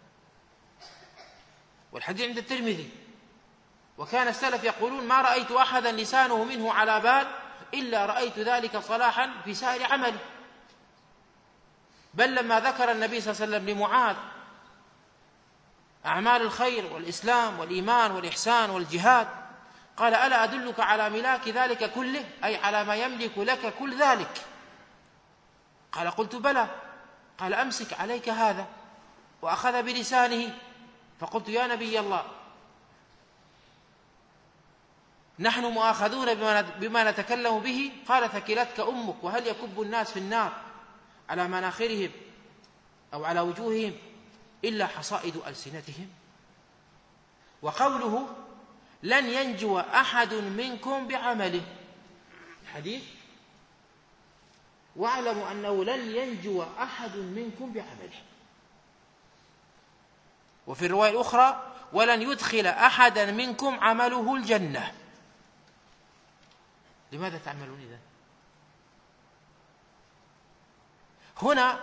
والحديث عند الترمذي. وكان السلف يقولون: ما رأيت أحدا لسانه منه على بال إلا رأيت ذلك صلاحا في سائر عمله. بل لما ذكر النبي صلى الله عليه وسلم لمعاذ أعمال الخير والإسلام والإيمان والإحسان والجهاد قال: ألا أدلك على ملاك ذلك كله، أي على ما يملك لك كل ذلك؟ قال: قلت بلى. قال: أمسك عليك هذا. وأخذ بلسانه. فقلت: يا نبي الله، نحن مؤاخذون بما نتكلم به. قال: ثكلتك أمك. وهل يكب الناس في النار على مناخرهم أو على وجوههم إلا حصائد ألسنتهم؟ وقوله: لن ينجو أحد منكم بعمله، حديث: واعلموا أنه لن ينجو أحد منكم بعمله. وفي الرواية الأخرى: ولن يدخل أحدا منكم عمله الجنة. لماذا تعملون إذن؟ هنا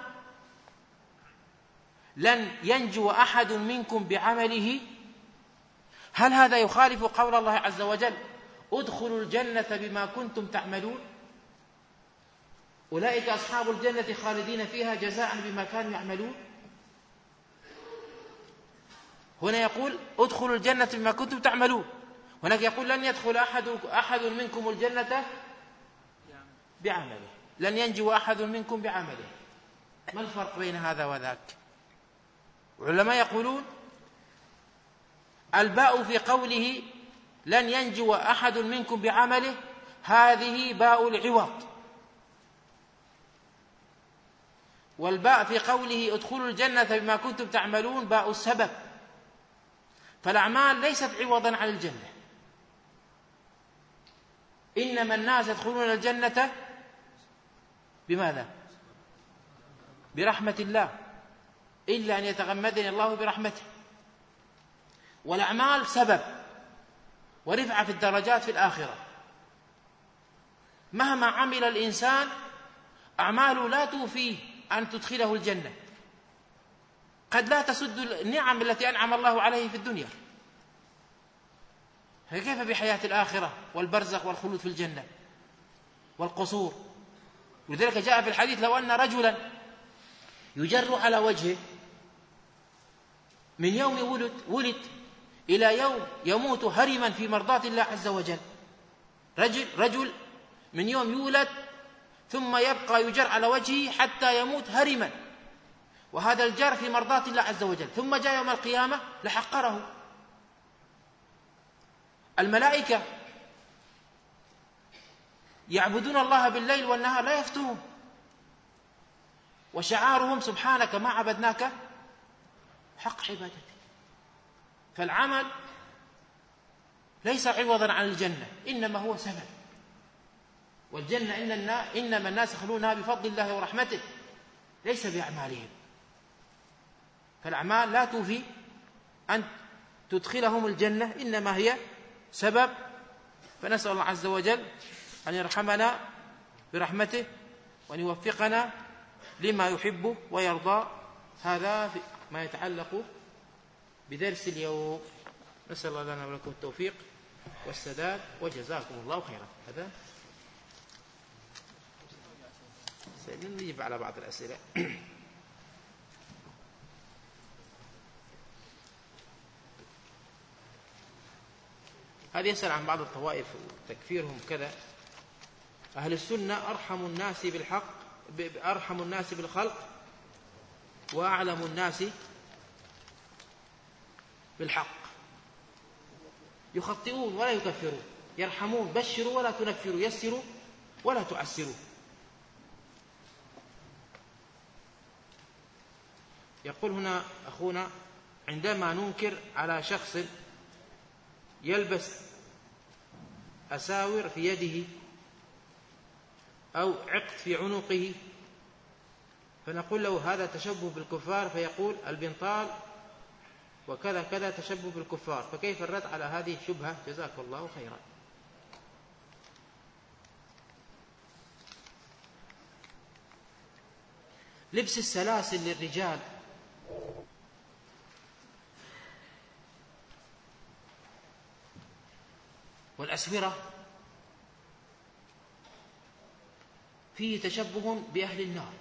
لن ينجو أحد منكم بعمله، هل هذا يخالف قول الله عز وجل: ادخلوا الجنة بما كنتم تعملون؟ أولئك أصحاب الجنة خالدين فيها جزاء بما كانوا يعملون. هنا يقول: ادخلوا الجنة بما كنتم تعملون، هناك يقول: لن يدخل أحد, أحد منكم الجنة بعمله، لن ينجو أحد منكم بعمله. ما الفرق بين هذا وذاك؟ العلماء يقولون: الباء في قوله لن ينجو أحد منكم بعمله هذه باء العوض، والباء في قوله ادخلوا الجنة بما كنتم تعملون باء السبب. فالأعمال ليست عوضا عن الجنة، إنما الناس يدخلون الجنة بماذا؟ برحمة الله، إلا أن يتغمدني الله برحمته. والأعمال سبب ورفعة في الدرجات في الآخرة. مهما عمل الإنسان أعماله لا توفيه أن تدخله الجنة، قد لا تسد النعم التي أنعم الله عليه في الدنيا، فكيف بحياة الآخرة والبرزخ والخلود في الجنة والقصور؟ ولذلك جاء في الحديث: لو أن رجلا يجر على وجهه من يوم ولد, ولد إلى يوم يموت هرما في مرضاة الله عز وجل. رجل, رجل من يوم يولد ثم يبقى يجر على وجهه حتى يموت هرما، وهذا الجر في مرضاة الله عز وجل، ثم جاء يوم القيامة لحقره. الملائكة يعبدون الله بالليل والنهار لا يفترون، وشعارهم سبحانك ما عبدناك حق عبادتك. فالعمل ليس عوضا عن الجنة، إنما هو سبب، والجنة إنما الناس يدخلونها بفضل الله ورحمته ليس بأعمالهم. فالأعمال لا توفي أن تدخلهم الجنة، إنما هي سبب. فنسأل الله عز وجل أن يرحمنا برحمته وأن يوفقنا لما يحب ويرضى. هذا ما يتعلق بدرس اليوم. نسأل الله لنا ولكم التوفيق والسداد، وجزاكم الله خيرا. هذا سنجيب على بعض الأسئلة. هذا يسأل عن بعض الطوائف وتكفيرهم كذا. أهل السنة أرحم الناس بالحق، أرحم الناس بالخلق، وأعلم الناس بالحق. يخطئون ولا يكفرون، يرحمون بشروا ولا تنفروا، يسروا ولا تعسروا. يقول هنا أخونا: عندما ننكر على شخص يلبس أساور في يده أو عقد في عنقه فنقول له هذا تشبه بالكفار، فيقول البنطال وكذا كذا تشبه بالكفار، فكيف الرد على هذه الشبهة؟ جزاك الله خيرا. لبس السلاسل للرجال والأسورة فيه تشبه بأهل النار،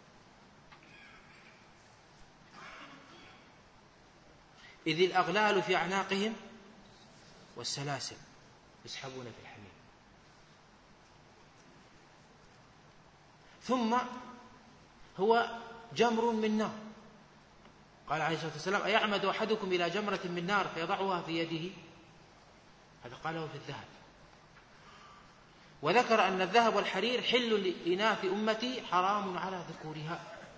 إذ الأغلال في أعناقهم والسلاسل يسحبون في الحميم. ثم هو جمر من نار، قال عليه الصلاة والسلام: أيعمد أحدكم إلى جمرة من نار فيضعها في يده؟ هذا قاله في الذهب. وذكر أن الذهب والحرير حل لإناث أمتي حرام على ذكورها،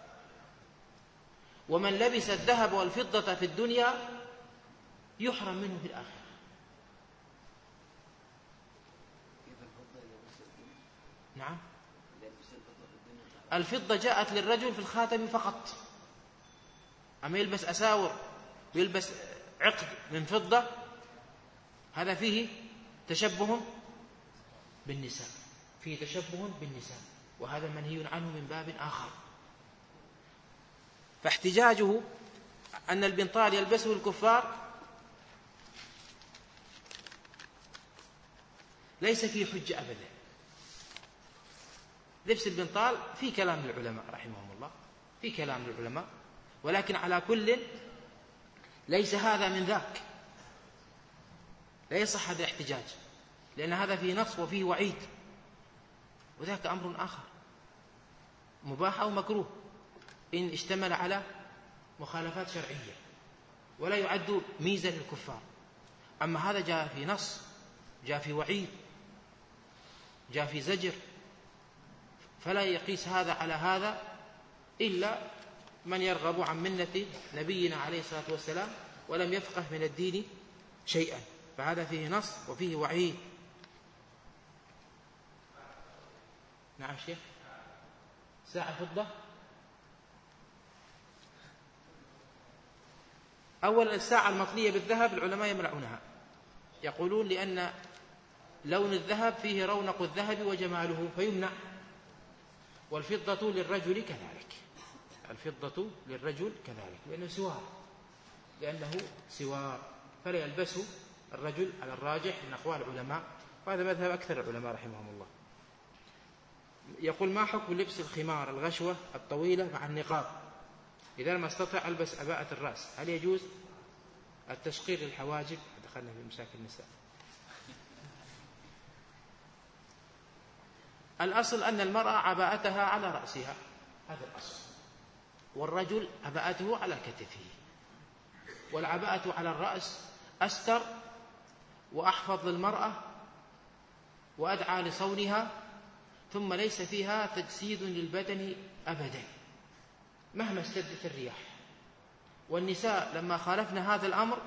ومن لبس الذهب والفضة في الدنيا يحرم منه في الآخرة. نعم، الفضة جاءت للرجل في الخاتم فقط، أما يلبس أساور ويلبس عقد من فضة هذا فيه تشبه بالنساء، فيه تشبه بالنساء، وهذا منهي عنه من باب آخر. فاحتجاجه أن البنطال يلبسه الكفار ليس فيه حجة أبدا. لبس البنطال في كلام للعلماء رحمهم الله، في كلام للعلماء، ولكن على كل ليس هذا من ذاك، لا يصح هذا الاحتجاج، لأن هذا فيه نص وفيه وعيد، وذاك أمر آخر مباح أو مكروه إن اشتمل على مخالفات شرعية ولا يعد ميزة للكفار. أما هذا جاء في نص، جاء في وعيد، جاء في زجر، فلا يقيس هذا على هذا إلا من يرغب عن منة نبينا عليه الصلاة والسلام ولم يفقه من الدين شيئا، فهذا فيه نص وفيه وعيد. نعم شيخ. ساعة فضة، أولا الساعة المطلية بالذهب العلماء يمنعونها، يقولون لأن لون الذهب فيه رونق الذهب وجماله فيمنع، والفضة للرجل كذلك، الفضة للرجل كذلك لأنه سوار، لأنه سوار فلا يلبسه الرجل على الراجح من أقوال العلماء، وهذا مذهب أكثر العلماء رحمهم الله. يقول: ما حكم لبس الخمار الغشوة الطويلة مع النقاب إذا لم أستطع ألبس عباءة الرأس. هل يجوز التشقير للحواجب؟ دخلنا في مشاكل النساء. الأصل أن المرأة عباءتها على رأسها، هذا الأصل، والرجل عباءته على كتفه. والعباءة على الرأس أستر وأحفظ للمرأة وأدعى لصونها، ثم ليس فيها تجسيد للبدن أبدا مهما اشتدت الرياح. والنساء لما خالفنا هذا الأمر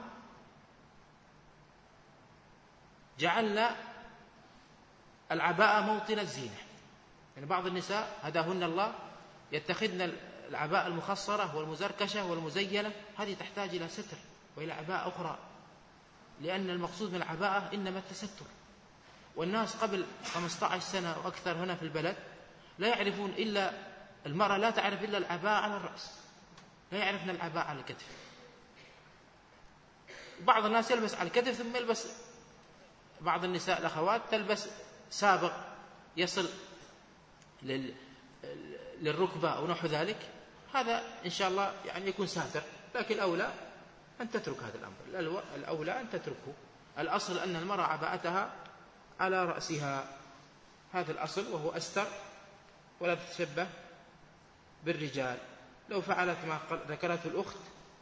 جعلنا العباءة موطن الزينة. يعني بعض النساء هداهن الله يتخذن العباءة المخصرة والمزركشة والمزينة، هذه تحتاج إلى ستر وإلى عباءة أخرى، لأن المقصود من العباءة إنما التستر. والناس قبل خمسة عشر سنة وأكثر هنا في البلد لا يعرفون إلا، المرأة لا تعرف إلا العباءة على الرأس، لا يعرفن العباءة على الكتف. بعض الناس يلبس على الكتف ثم يلبس، بعض النساء الأخوات تلبس سابق يصل للركبة أو نحو ذلك. هذا إن شاء الله يعني يكون ساتر، لكن الأولى أن تترك هذا الأمر، الأولى أن تتركه. الأصل أن المرأة عباءتها على رأسها، هذا الأصل، وهو أستر ولا تتشبه بالرجال. لو فعلت ما ذكرته الأخت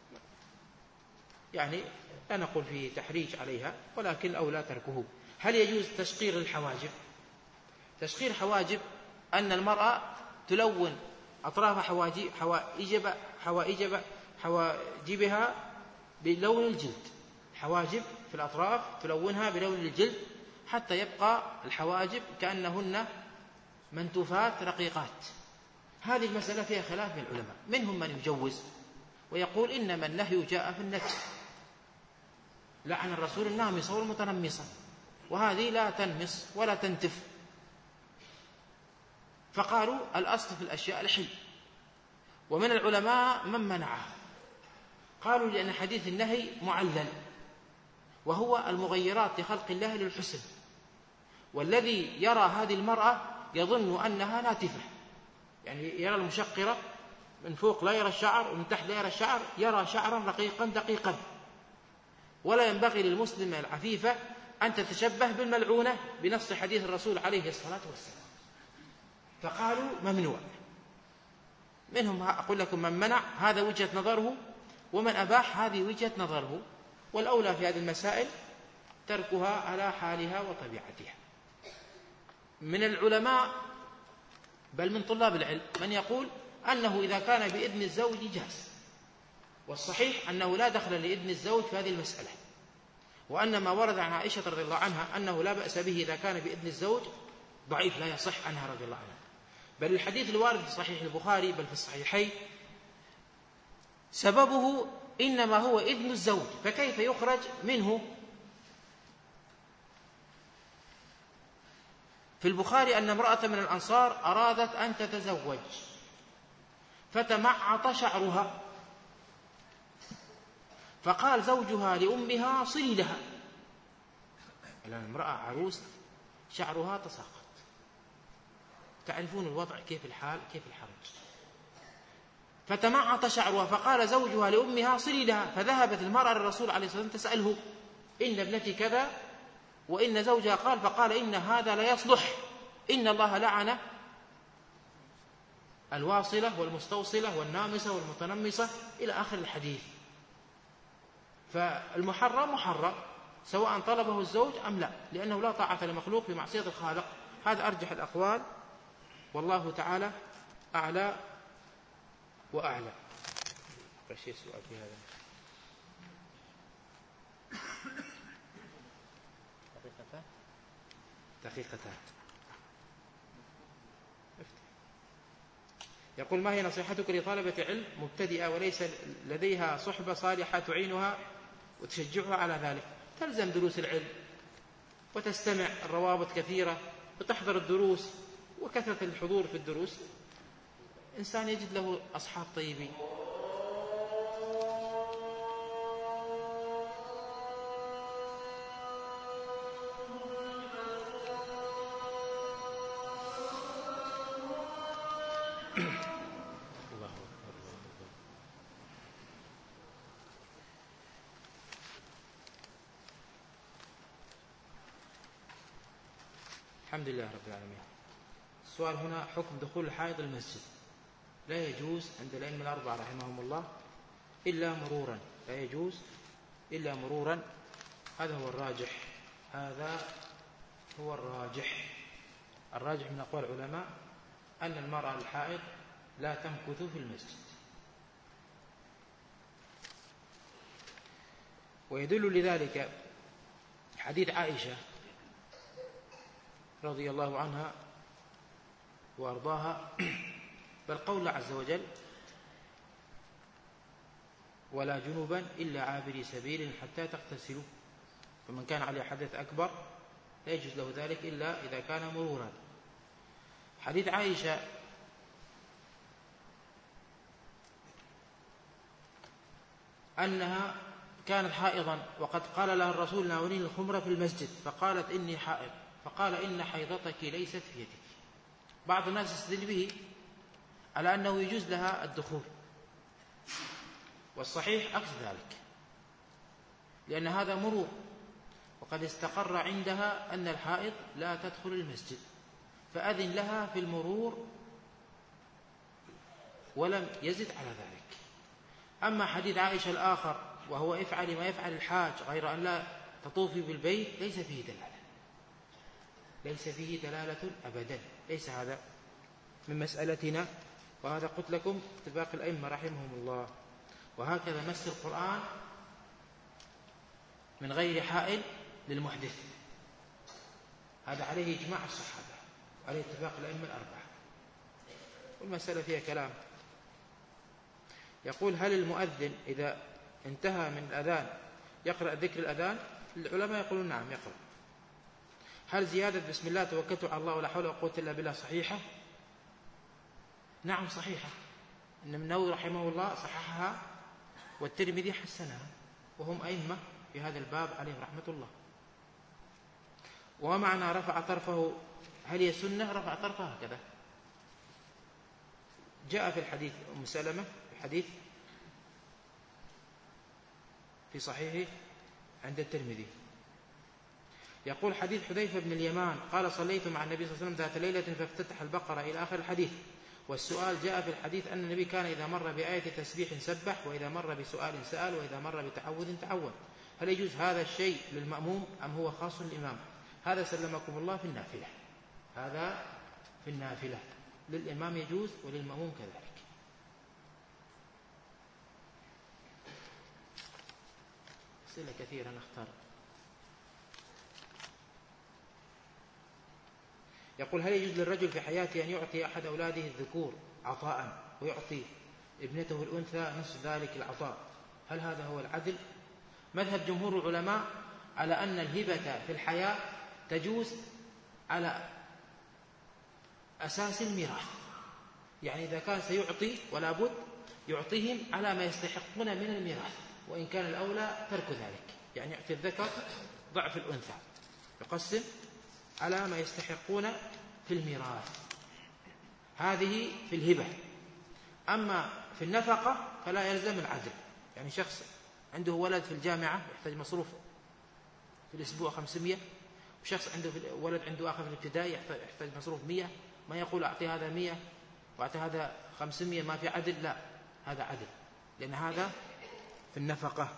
يعني لا نقول فيه تحريج عليها، ولكن الأولى تركه. هل يجوز تشقير الحواجب؟ تشقير حواجب أن المرأة تلون أطراف حواجب حوائجب حوائجب حواجبها بلون الجلد، حواجب في الأطراف تلونها بلون الجلد حتى يبقى الحواجب كأنهن منتوفات رقيقات. هذه المسألة فيها خلاف من العلماء، منهم من يجوز ويقول إنما النهي جاء في النتف، لعن الرسول النامصة والمتنمصة، وهذه لا تنمص ولا تنتف، فقالوا الأصل في الأشياء الحل. ومن العلماء من منعه، قالوا لأن حديث النهي معلل، وهو المغيرات لخلق الله للحسن، والذي يرى هذه المرأة يظن أنها ناتفة، يعني يرى المشقرة من فوق لا يرى الشعر ومن تحت لا يرى الشعر، يرى شعرا رقيقا دقيقا. ولا ينبغي للمسلمة العفيفة أن تتشبه بالملعونة بنص حديث الرسول عليه الصلاة والسلام، فقالوا ممنوع. منهم أقول لكم من منع، هذا وجهة نظره، ومن أباح هذه وجهة نظره، والأولى في هذه المسائل تركها على حالها وطبيعتها. من العلماء بل من طلاب العلم من يقول أنه إذا كان بإذن الزوج جاز، والصحيح أنه لا دخل لإذن الزوج في هذه المسألة، وأن ما ورد عن عائشة رضي الله عنها أنه لا بأس به إذا كان بإذن الزوج ضعيف لا يصح عنها رضي الله عنها. بل الحديث الوارد في صحيح البخاري بل في الصحيحين سببه إنما هو إذن الزوج، فكيف يخرج منه؟ في البخاري أن امرأة من الأنصار أرادت أن تتزوج فتمعط شعرها، فقال زوجها لأمها صلي لها، لأن المرأة عروس شعرها تساقط، تعرفون الوضع كيف الحال كيف الحرج، فتمعط شعرها، فقال زوجها لأمها صلي لها، فذهبت المرأة للرسول عليه الصلاة والسلام تسأله إن ابنتي كذا وإن زوجها قال، فقال إن هذا لا يصلح، إن الله لعن الواصلة والمستوصلة والنامصة والمتنمصة إلى آخر الحديث. فالمحرم محرم سواء طلبه الزوج أم لا، لأنه لا طاعة لمخلوق في معصية الخالق. هذا أرجح الأقوال، والله تعالى أعلى وأعلى. رشيد سؤال في هذا. دقيقتان دقيقتان يقول ما هي نصيحتك لطالبة علم مبتدئة وليس لديها صحبة صالحة تعينها وتشجعها على ذلك؟ تلزم دروس العلم وتستمع الروابط كثيرة وتحضر الدروس، وكثرة الحضور في الدروس إنسان يجد له أصحاب طيبين. الحمد لله رب العالمين. السؤال هنا حكم دخول الحائض المسجد. لا يجوز عند الأئمة الأربعة رحمهم الله إلا مرورا، لا يجوز إلا مرورا. هذا هو الراجح، هذا هو الراجح. الراجح من أقوال العلماء أن المرأة الحائض لا تمكث في المسجد. ويدل لذلك حديث عائشة رضي الله عنها وأرضاها، بل قول الله عز وجل: ولا جنوبا إلا عابري سبيل حتى تغتسلوا. فمن كان عليه حدث أكبر لا يجوز له ذلك إلا إذا كان مرورا. حديث عائشة أنها كانت حائضا وقد قال لها الرسول: ناوليني الخمر في المسجد، فقالت: إني حائض، فقال: إن حيضتك ليست في يدك. بعض الناس يستدل به على أنه يجوز لها الدخول، والصحيح عكس ذلك، لأن هذا مرور، وقد استقر عندها أن الحائض لا تدخل المسجد، فأذن لها في المرور ولم يزد على ذلك. أما حديث عائشة الآخر وهو: افعل ما يفعل الحاج غير أن لا تطوفي بالبيت، ليس فيه دلالة، ليس فيه دلالة أبدا، ليس هذا من مسألتنا. وهذا قلت لكم اتفاق الأئمة رحمهم الله. وهكذا مس القرآن من غير حائل للمحدث، هذا عليه إجماع الصحابة وعليه اتفاق الأئمة الأربعة. والمسألة فيها كلام. يقول: هل المؤذن إذا انتهى من الأذان يقرأ ذكر الأذان؟ العلماء يقولون نعم يقرأ. هل زيادة بسم الله توكلت على الله ولا حول ولا قوة إلا بالله صحيحة؟ نعم صحيحة. إن النووي رحمه الله صححها والترمذي حسنها، وهم أئمة في هذا الباب عليهم رحمة الله. ومعنى رفع طرفه، هل هي سنة؟ رفع طرفه هكذا. جاء في الحديث أم سلمة في حديث في صحيحه عند الترمذي، يقول: حديث حذيفة بن اليمان قال: صليت مع النبي صلى الله عليه وسلم ذات ليلة فافتتح البقرة إلى آخر الحديث. والسؤال جاء في الحديث أن النبي كان إذا مر بآية تسبيح سبح، وإذا مر بسؤال سأل، وإذا مر بتعوذ تعوذ. هل يجوز هذا الشيء للمأموم أم هو خاص للإمام؟ هذا سلمكم الله في النافلة، هذا في النافلة، للإمام يجوز وللمأموم كذلك. أسئلة كثيرة نختار. يقول: هل يجوز للرجل في حياته أن يعطي أحد أولاده الذكور عطاء ويعطي ابنته الأنثى نصف ذلك العطاء؟ هل هذا هو العدل؟ مذهب جمهور العلماء على أن الهبة في الحياة تجوز على أساس الميراث، يعني إذا كان سيعطي ولا بد يعطيهم على ما يستحقون من الميراث، وإن كان الأولى ترك ذلك، يعني يعطي الذكر ضعف الأنثى، يقسم على ما يستحقون في الميراث. هذه في الهبة. أما في النفقة فلا يلزم العدل، يعني شخص عنده ولد في الجامعة يحتاج مصروف في الأسبوع خمسمائة، وشخص عنده ولد عنده آخر في الابتدائي يحتاج مصروف مئة، ما يقول أعطي هذا مئة وأعطي هذا خمسمائة ما في عدل، لا، هذا عدل، لأن هذا في النفقة.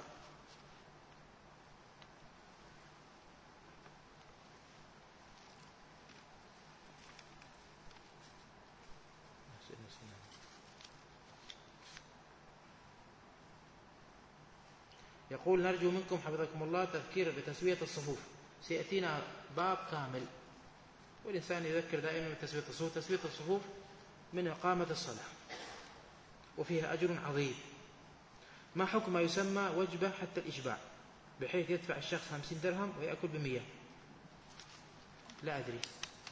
يقول: نرجو منكم حفظكم الله تذكير بتسوية الصفوف. سيأتينا باب كامل، والإنسان يذكر دائما بتسوية الصفوف. تسوية الصفوف من إقامة الصلاة وفيها أجر عظيم. ما حكم ما يسمى وجبة حتى الإشباع، بحيث يدفع الشخص خمسين درهم ويأكل بمية؟ لا أدري.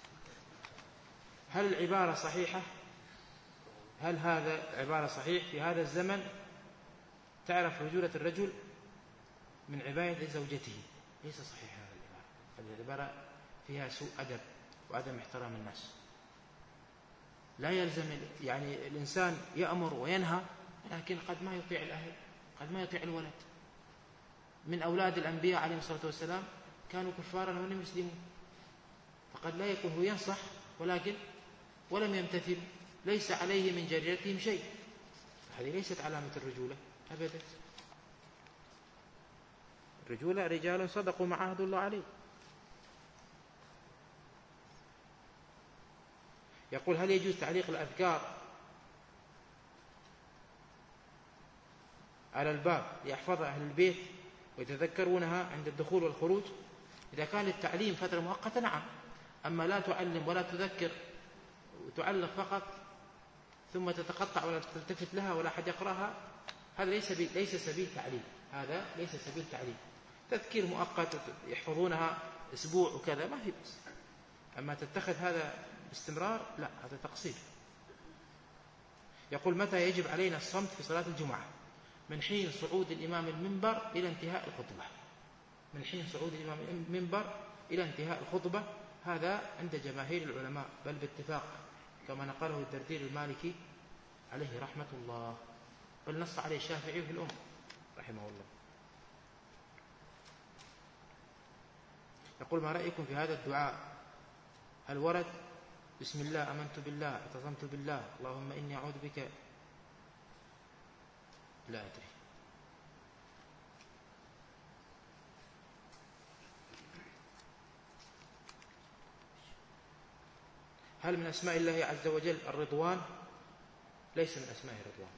هل العبارة صحيحة؟ هل هذا عبارة صحيح في هذا الزمن تعرف رجولة الرجل من عبادة زوجته؟ ليس صحيح هذا العبارة. العبارة فيها سوء أدب وعدم احترام الناس. لا يلزم يعني الإنسان يأمر وينهى، لكن قد ما يطيع الأهل، قد ما يطيع الولد. من أولاد الأنبياء عليهم الصلاة والسلام كانوا كفارا ولم يسلموا، فقد لا يكون هو ينصح ولكن ولم يمتثل، ليس عليه من جريرتهم شيء، هذه ليست علامة الرجولة أبدا. الرجولة رجال صدقوا ما عاهدوا الله عليه. يقول هل يجوز تعليق الأذكار على الباب ليحفظها أهل البيت ويتذكرونها عند الدخول والخروج؟ إذا كان التعليم فترة مؤقتة نعم، أما لا تعلم ولا تذكر وتعلق فقط ثم تتقطع ولا تلتفت لها ولا أحد يقرأها، هذا ليس ليس سبيل تعليم، هذا ليس سبيل تعليم. تذكير مؤقت يحفظونها أسبوع وكذا ما في بس، أما تتخذ هذا باستمرار لا، هذا تقصير. يقول متى يجب علينا الصمت في صلاة الجمعة؟ من حين صعود الإمام المنبر إلى انتهاء الخطبة، من حين صعود الإمام المنبر إلى انتهاء الخطبة، هذا عند جماهير العلماء بل باتفاق كما نقله الدردير المالكي عليه رحمة الله، بل نص عليه الشافعي في الأم رحمه الله. يقول ما رأيكم في هذا الدعاء؟ هل ورد بسم الله آمنت بالله اعتصمت بالله اللهم إني أعوذ بك؟ لا أدري. هل من أسماء الله عز وجل الرضوان؟ ليس من أسماء الرضوان.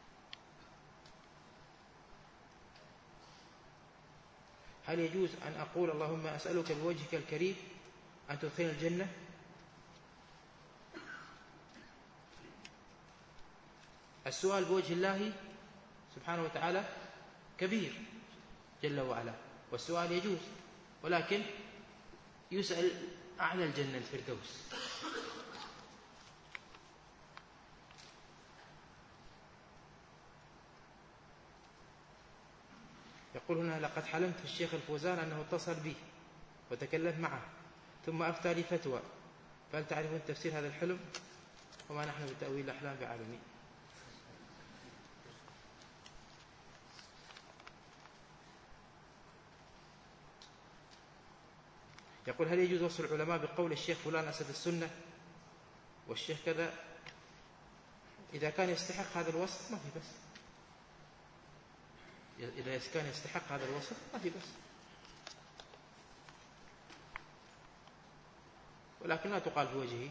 هل يجوز أن أقول اللهم أسألك بوجهك الكريم أن تدخلنا الجنة؟ السؤال بوجه الله سبحانه وتعالى كبير جل وعلا، والسؤال يجوز، ولكن يسأل أعلى الجنة الفردوس. يقول هنا لقد حلمت في الشيخ الفوزان أنه اتصل بي وتكلم معه ثم أفتى لي فتوى، فهل تعرفون تفسير هذا الحلم؟ وما نحن بتأويل الأحلام بعالمين. يقول هل يجوز وصف العلماء بقول الشيخ فلان أسد السنة والشيخ كذا؟ إذا كان يستحق هذا الوصف ما في بس، إذا كان يستحق هذا الوصف ما في بس، ولكن لا تقال في وجهه.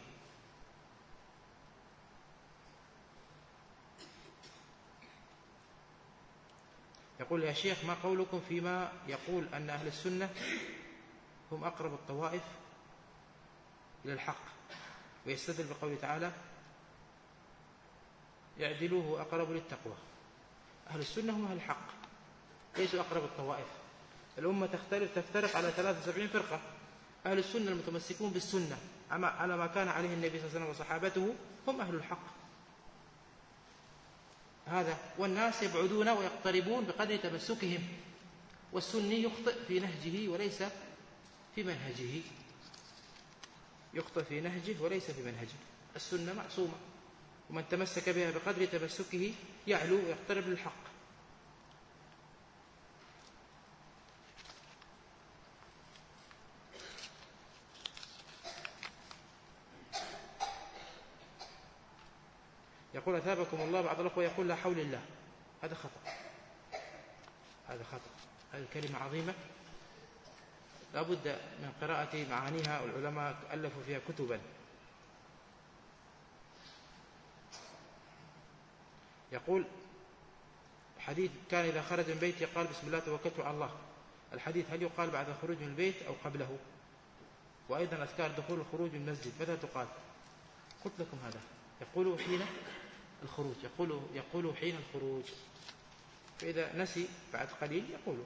يقول يا شيخ ما قولكم فيما يقول أن أهل السنة هم أقرب الطوائف إلى الحق، ويستدل بقوله تعالى يعدلوه أقرب للتقوى. أهل السنة هم أهل الحق ليسوا أقرب الطوائف. الأمة تختلف تفترق على ثلاثة وسبعين فرقة، أهل السنة المتمسكون بالسنة على ما كان عليه النبي صلى الله عليه وسلم وصحابته هم أهل الحق هذا، والناس يبعدون ويقتربون بقدر تمسكهم، والسني يخطئ في نهجه وليس في منهجه، يخطئ في نهجه وليس في منهجه. السنة معصومة، ومن تمسك بها بقدر تمسكه يعلو ويقترب للحق. يقول أثابكم الله بعض الأخوة يقول لا حول الله، هذا خطأ، هذا خطأ، هذه كلمة عظيمة لا بد من قراءة معانيها، والعلماء ألفوا فيها كتبا. يقول حديث كان إذا خرج من بيته قال بسم الله توكلت على الله، الحديث هل يقال بعد الخروج من البيت أو قبله؟ وأيضا أذكار دخول الخروج من المسجد متى تقال؟ قلت لكم هذا، يقول حين الخروج، يقول يقول حين الخروج، فإذا نسي بعد قليل يقوله.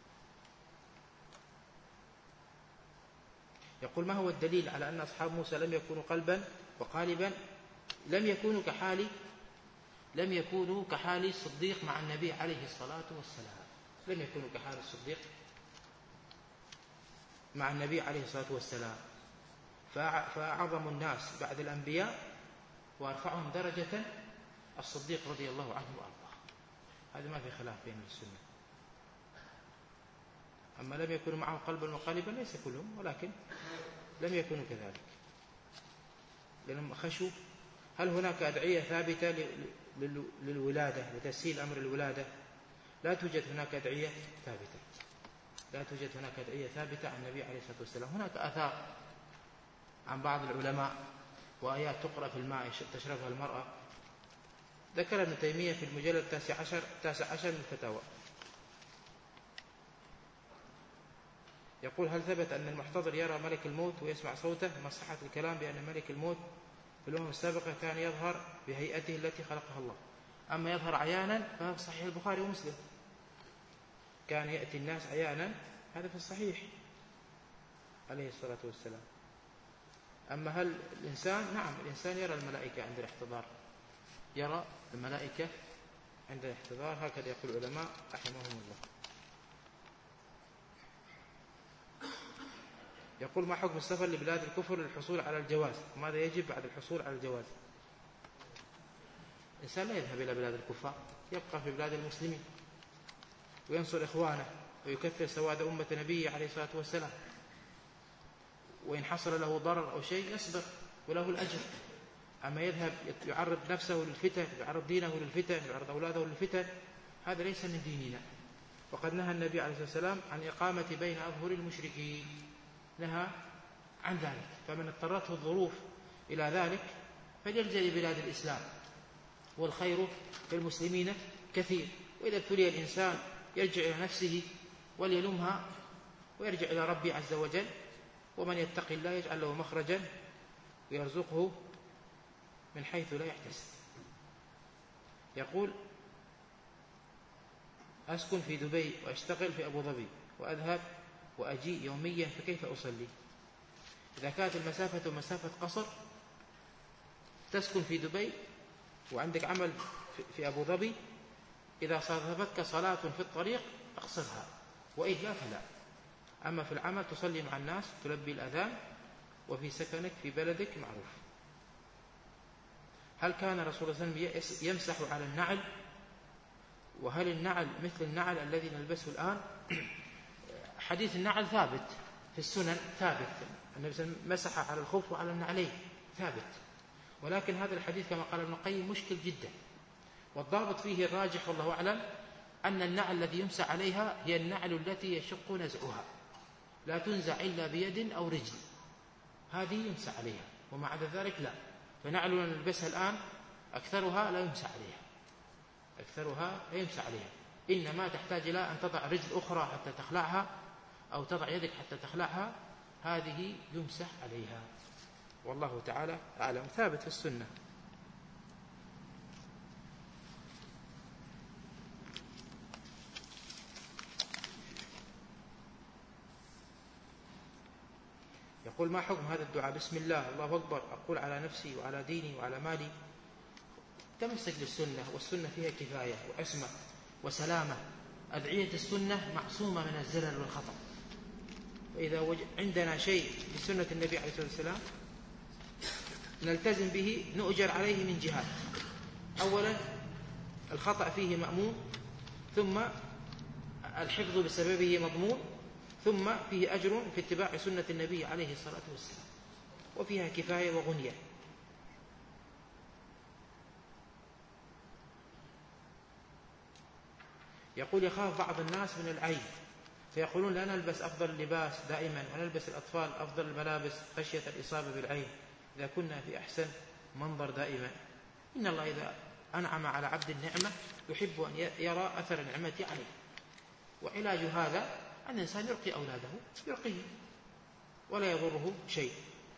يقول ما هو الدليل على أن أصحاب موسى لم يكونوا قلبا وقالبا؟ لم يكونوا كحال لم يكونوا كحال الصديق مع النبي عليه الصلاة والسلام، لم يكونوا كحال الصديق مع النبي عليه الصلاة والسلام، فأعظم الناس بعد الأنبياء وأرفعهم درجة الصديق رضي الله عنه وأرضاه، هذا ما في خلاف بين السنة. أما لم يكونوا معه قلبا وقالبا ليس كلهم، ولكن لم يكونوا كذلك، لأنهم خشوا. هل هناك أدعية ثابتة للولادة لتسهيل أمر الولادة؟ لا توجد هناك أدعية ثابتة، لا توجد هناك أدعية ثابتة عن النبي عليه الصلاة والسلام. هناك آثار عن بعض العلماء وآيات تقرأ في الماء تشربها المرأة، ذكر ابن تيمية في المجلد التاسع عشر التاسع عشر من الفتاوى. يقول: هل ثبت أن المحتضر يرى ملك الموت ويسمع صوته؟ ما صحة الكلام بأن ملك الموت في الأمم السابقة كان يظهر بهيئته التي خلقها الله؟ أما يظهر عيانا فهذا في صحيح البخاري ومسلم، كان يأتي الناس عيانا، هذا في الصحيح عليه الصلاة والسلام. أما هل الإنسان؟ نعم، الإنسان يرى الملائكة عند الاحتضار، يرى الملائكة عند الاحتضار، هكذا يقول العلماء رحمهم الله. يقول: ما حكم السفر لبلاد الكفر للحصول على الجواز؟ وماذا يجب بعد الحصول على الجواز؟ الإنسان لا يذهب إلى بلاد الكفار، يبقى في بلاد المسلمين وينصر إخوانه ويكثر سواد أمة نبيه عليه الصلاة والسلام، وإن حصل له ضرر أو شيء يصبر وله الأجر. أما يذهب يعرض نفسه للفتن، يعرض دينه للفتن، يعرض أولاده للفتن، هذا ليس من ديننا. وقد نهى النبي عليه الصلاة والسلام عن إقامة بين أظهر المشركين، نهى عن ذلك. فمن اضطرته الظروف إلى ذلك فليلجأ لبلاد الإسلام، والخير في المسلمين كثير. وإذا ابتلي الإنسان يرجع إلى نفسه وليلومها ويرجع إلى ربي عز وجل، ومن يتق الله يجعل له مخرجا ويرزقه من حيث لا يحتسب. يقول: أسكن في دبي وأشتغل في أبو ظبي وأذهب وأجي يوميا، فكيف أصلي؟ إذا كانت المسافة مسافة قصر، تسكن في دبي وعندك عمل في أبو ظبي، إذا صادفتك صلاة في الطريق أقصرها، وإلا فلا. أما في العمل تصلي مع الناس، تلبي الأذان، وفي سكنك في بلدك معروف. هل كان رسول الله صلى الله عليه وسلم يمسح على النعل؟ وهل النعل مثل النعل الذي نلبسه الآن؟ حديث النعل ثابت في السنن، ثابت، النبي صلى الله عليه وسلم مسح على الخف وعلى النعلين، ثابت. ولكن هذا الحديث كما قال ابن القيم مشكل جدا، والضابط فيه الراجح والله أعلم أن النعل الذي يمسح عليها هي النعل التي يشق نزعها، لا تنزع إلا بيد أو رجل، هذه يمسح عليها، وما عدا ذلك لا. فنعلنا نلبسها الآن أكثرها لا يمسح عليها، أكثرها لا يمسح عليها، إنما تحتاج إلى أن تضع رجل أخرى حتى تخلعها، أو تضع يدك حتى تخلعها، هذه يمسح عليها، والله تعالى أعلم. ثابت في السنة. يقول: ما حكم هذا الدعاء؟ بسم الله الله أكبر، أقول على نفسي وعلى ديني وعلى مالي. تمسك بالسنة، والسنة فيها كفاية وعصمة وسلامة. أدعية السنة معصومة من الزلل والخطأ، وإذا عندنا شيء في سنة النبي عليه الصلاة والسلام نلتزم به نؤجر عليه من جهات. أولا الخطأ فيه مأمون، ثم الحفظ بسببه مضمون، ثم فيه أجر في اتباع سنة النبي عليه الصلاة والسلام، وفيها كفاية وغنية. يقول: يخاف بعض الناس من العين، فيقولون لا نلبس أفضل اللباس دائما، ونلبس الأطفال أفضل الملابس خشية الإصابة بالعين إذا كنا في أحسن منظر دائما. إن الله إذا أنعم على عبد النعمة يحب أن يرى أثر النعمة عليه، وعلاج هذا أن الإنسان يرقي أولاده، يرقيه ولا يضره شيء،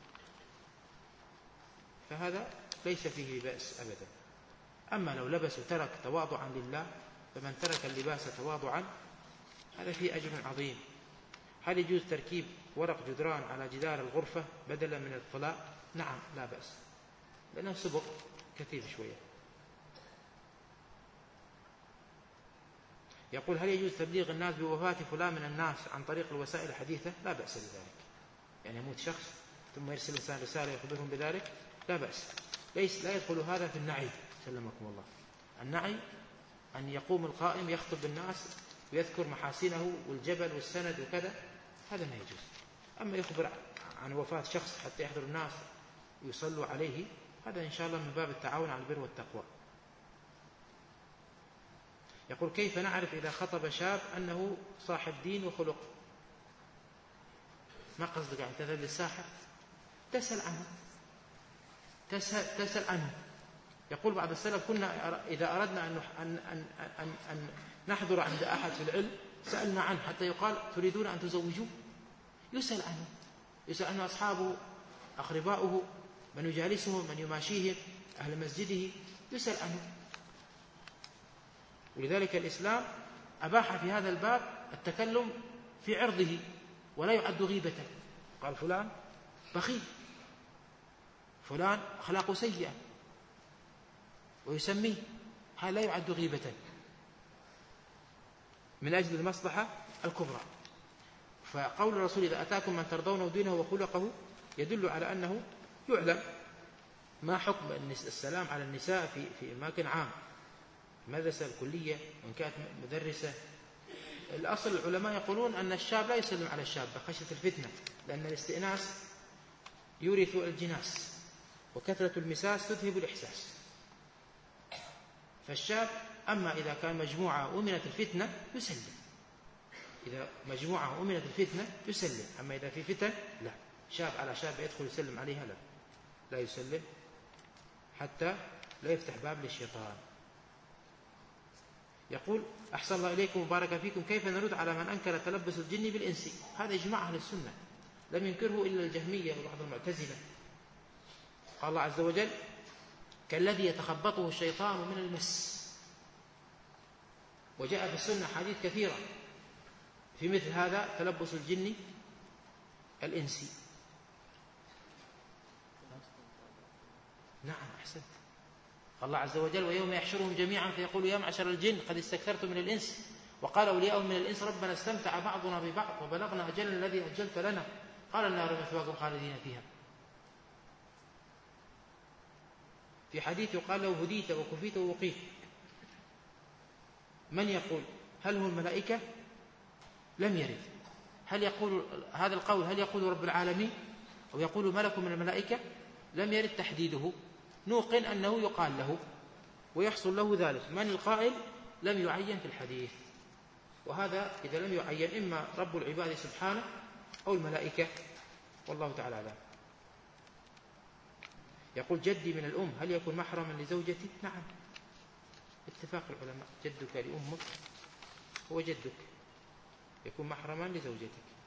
فهذا ليس فيه بأس أبدا. أما لو لبس وترك تواضعا لله، فمن ترك اللباس تواضعا هذا فيه أجر عظيم. هل يجوز تركيب ورق جدران على جدار الغرفة بدلا من الطلاء؟ نعم، لا بأس، لأنه سبق كثير شوية. يقول: هل يجوز تبليغ الناس بوفاة فلان من الناس عن طريق الوسائل الحديثة؟ لا بأس بذلك، يعني يموت شخص ثم يرسل الإنسان رسالة يخبرهم بذلك، لا بأس. ليس لا يدخل هذا في النعي، سلمكم الله. النعي أن يقوم القائم يخطب الناس ويذكر محاسنه والجبل والسند وكذا، هذا ما يجوز. أما يخبر عن وفاة شخص حتى يحضر الناس يصلوا عليه، هذا إن شاء الله من باب التعاون على البر والتقوى. يقول كيف نعرف إذا خطب شاب أنه صاحب دين وخلق؟ ما قصدك يعني تذهب للساحر؟ تسأل عنه، تسأل, تسأل عنه. يقول بعض السلف كنا إذا أردنا أن, أن, أن, أن, أن نحضر عند أحد في العلم سألنا عنه حتى يقال تريدون أن تزوجوه؟ يسأل عنه، يسأل عنه أصحابه، أقرباؤه، من يجالسهم، من يماشيهم، أهل مسجده، يسأل عنه. ولذلك الإسلام أباح في هذا الباب التكلم في عرضه ولا يعد غيبة. قال فلان بخيل، فلان أخلاقه سيئة، ويسميه، هذا لا يعد غيبة من أجل المصلحة الكبرى. فقول الرسول إذا أتاكم من ترضون دينه وخلقه يدل على أنه يعلم ما حكم السلام على النساء في في أماكن عام، المدرسة الكلية، وإن كانت مدرسة. الأصل العلماء يقولون أن الشاب لا يسلم على الشاب خشية الفتنة، لأن الاستئناس يورث الجناس، وكثرة المساس تذهب الإحساس. فالشاب أما إذا كان مجموعة أمنت الفتنة يسلم، إذا مجموعة أمنت الفتنة يسلم، أما إذا في فتن لا، شاب على شاب يدخل يسلم عليها لا، لا يسلم حتى لا يفتح باب للشيطان. يقول أحسن الله إليكم وبارك فيكم، كيف نرد على من أنكر تلبس الجن بالإنس؟ هذا إجماع أهل السنة، لم ينكره إلا الجهمية وبعض المعتزلة. قال الله عز وجل كالذي يتخبطه الشيطان من المس. وجاء في السنة حديث كثيرة في مثل هذا تلبس الجن الإنسي. نعم أحسنت. الله عز وجل ويوم يحشرهم جميعا فيقول يا معشر الجن قد استكثرتم من الإنس وقال أولياؤهم من الإنس ربنا استمتع بعضنا ببعض وبلغنا أجلنا الذي أجلت لنا قال النار مثواكم خالدين فيها. في حديث يقال له هديت وكفيت ووقيت. من يقول؟ هل هو الملائكة؟ لم يرد. هل يقول هذا القول هل يقول رب العالمين أو يقول ملك من الملائكة؟ لم يرد تحديده. نوقن أنه يقال له ويحصل له ذلك. من القائل؟ لم يعين في الحديث. وهذا إذا لم يعين إما رب العباد سبحانه أو الملائكة، والله تعالى أعلم. يقول جدي من الأم هل يكون محرما لزوجتي؟ نعم، اتفاق العلماء، جدك لأمك هو جدك، يكون محرما لزوجتك.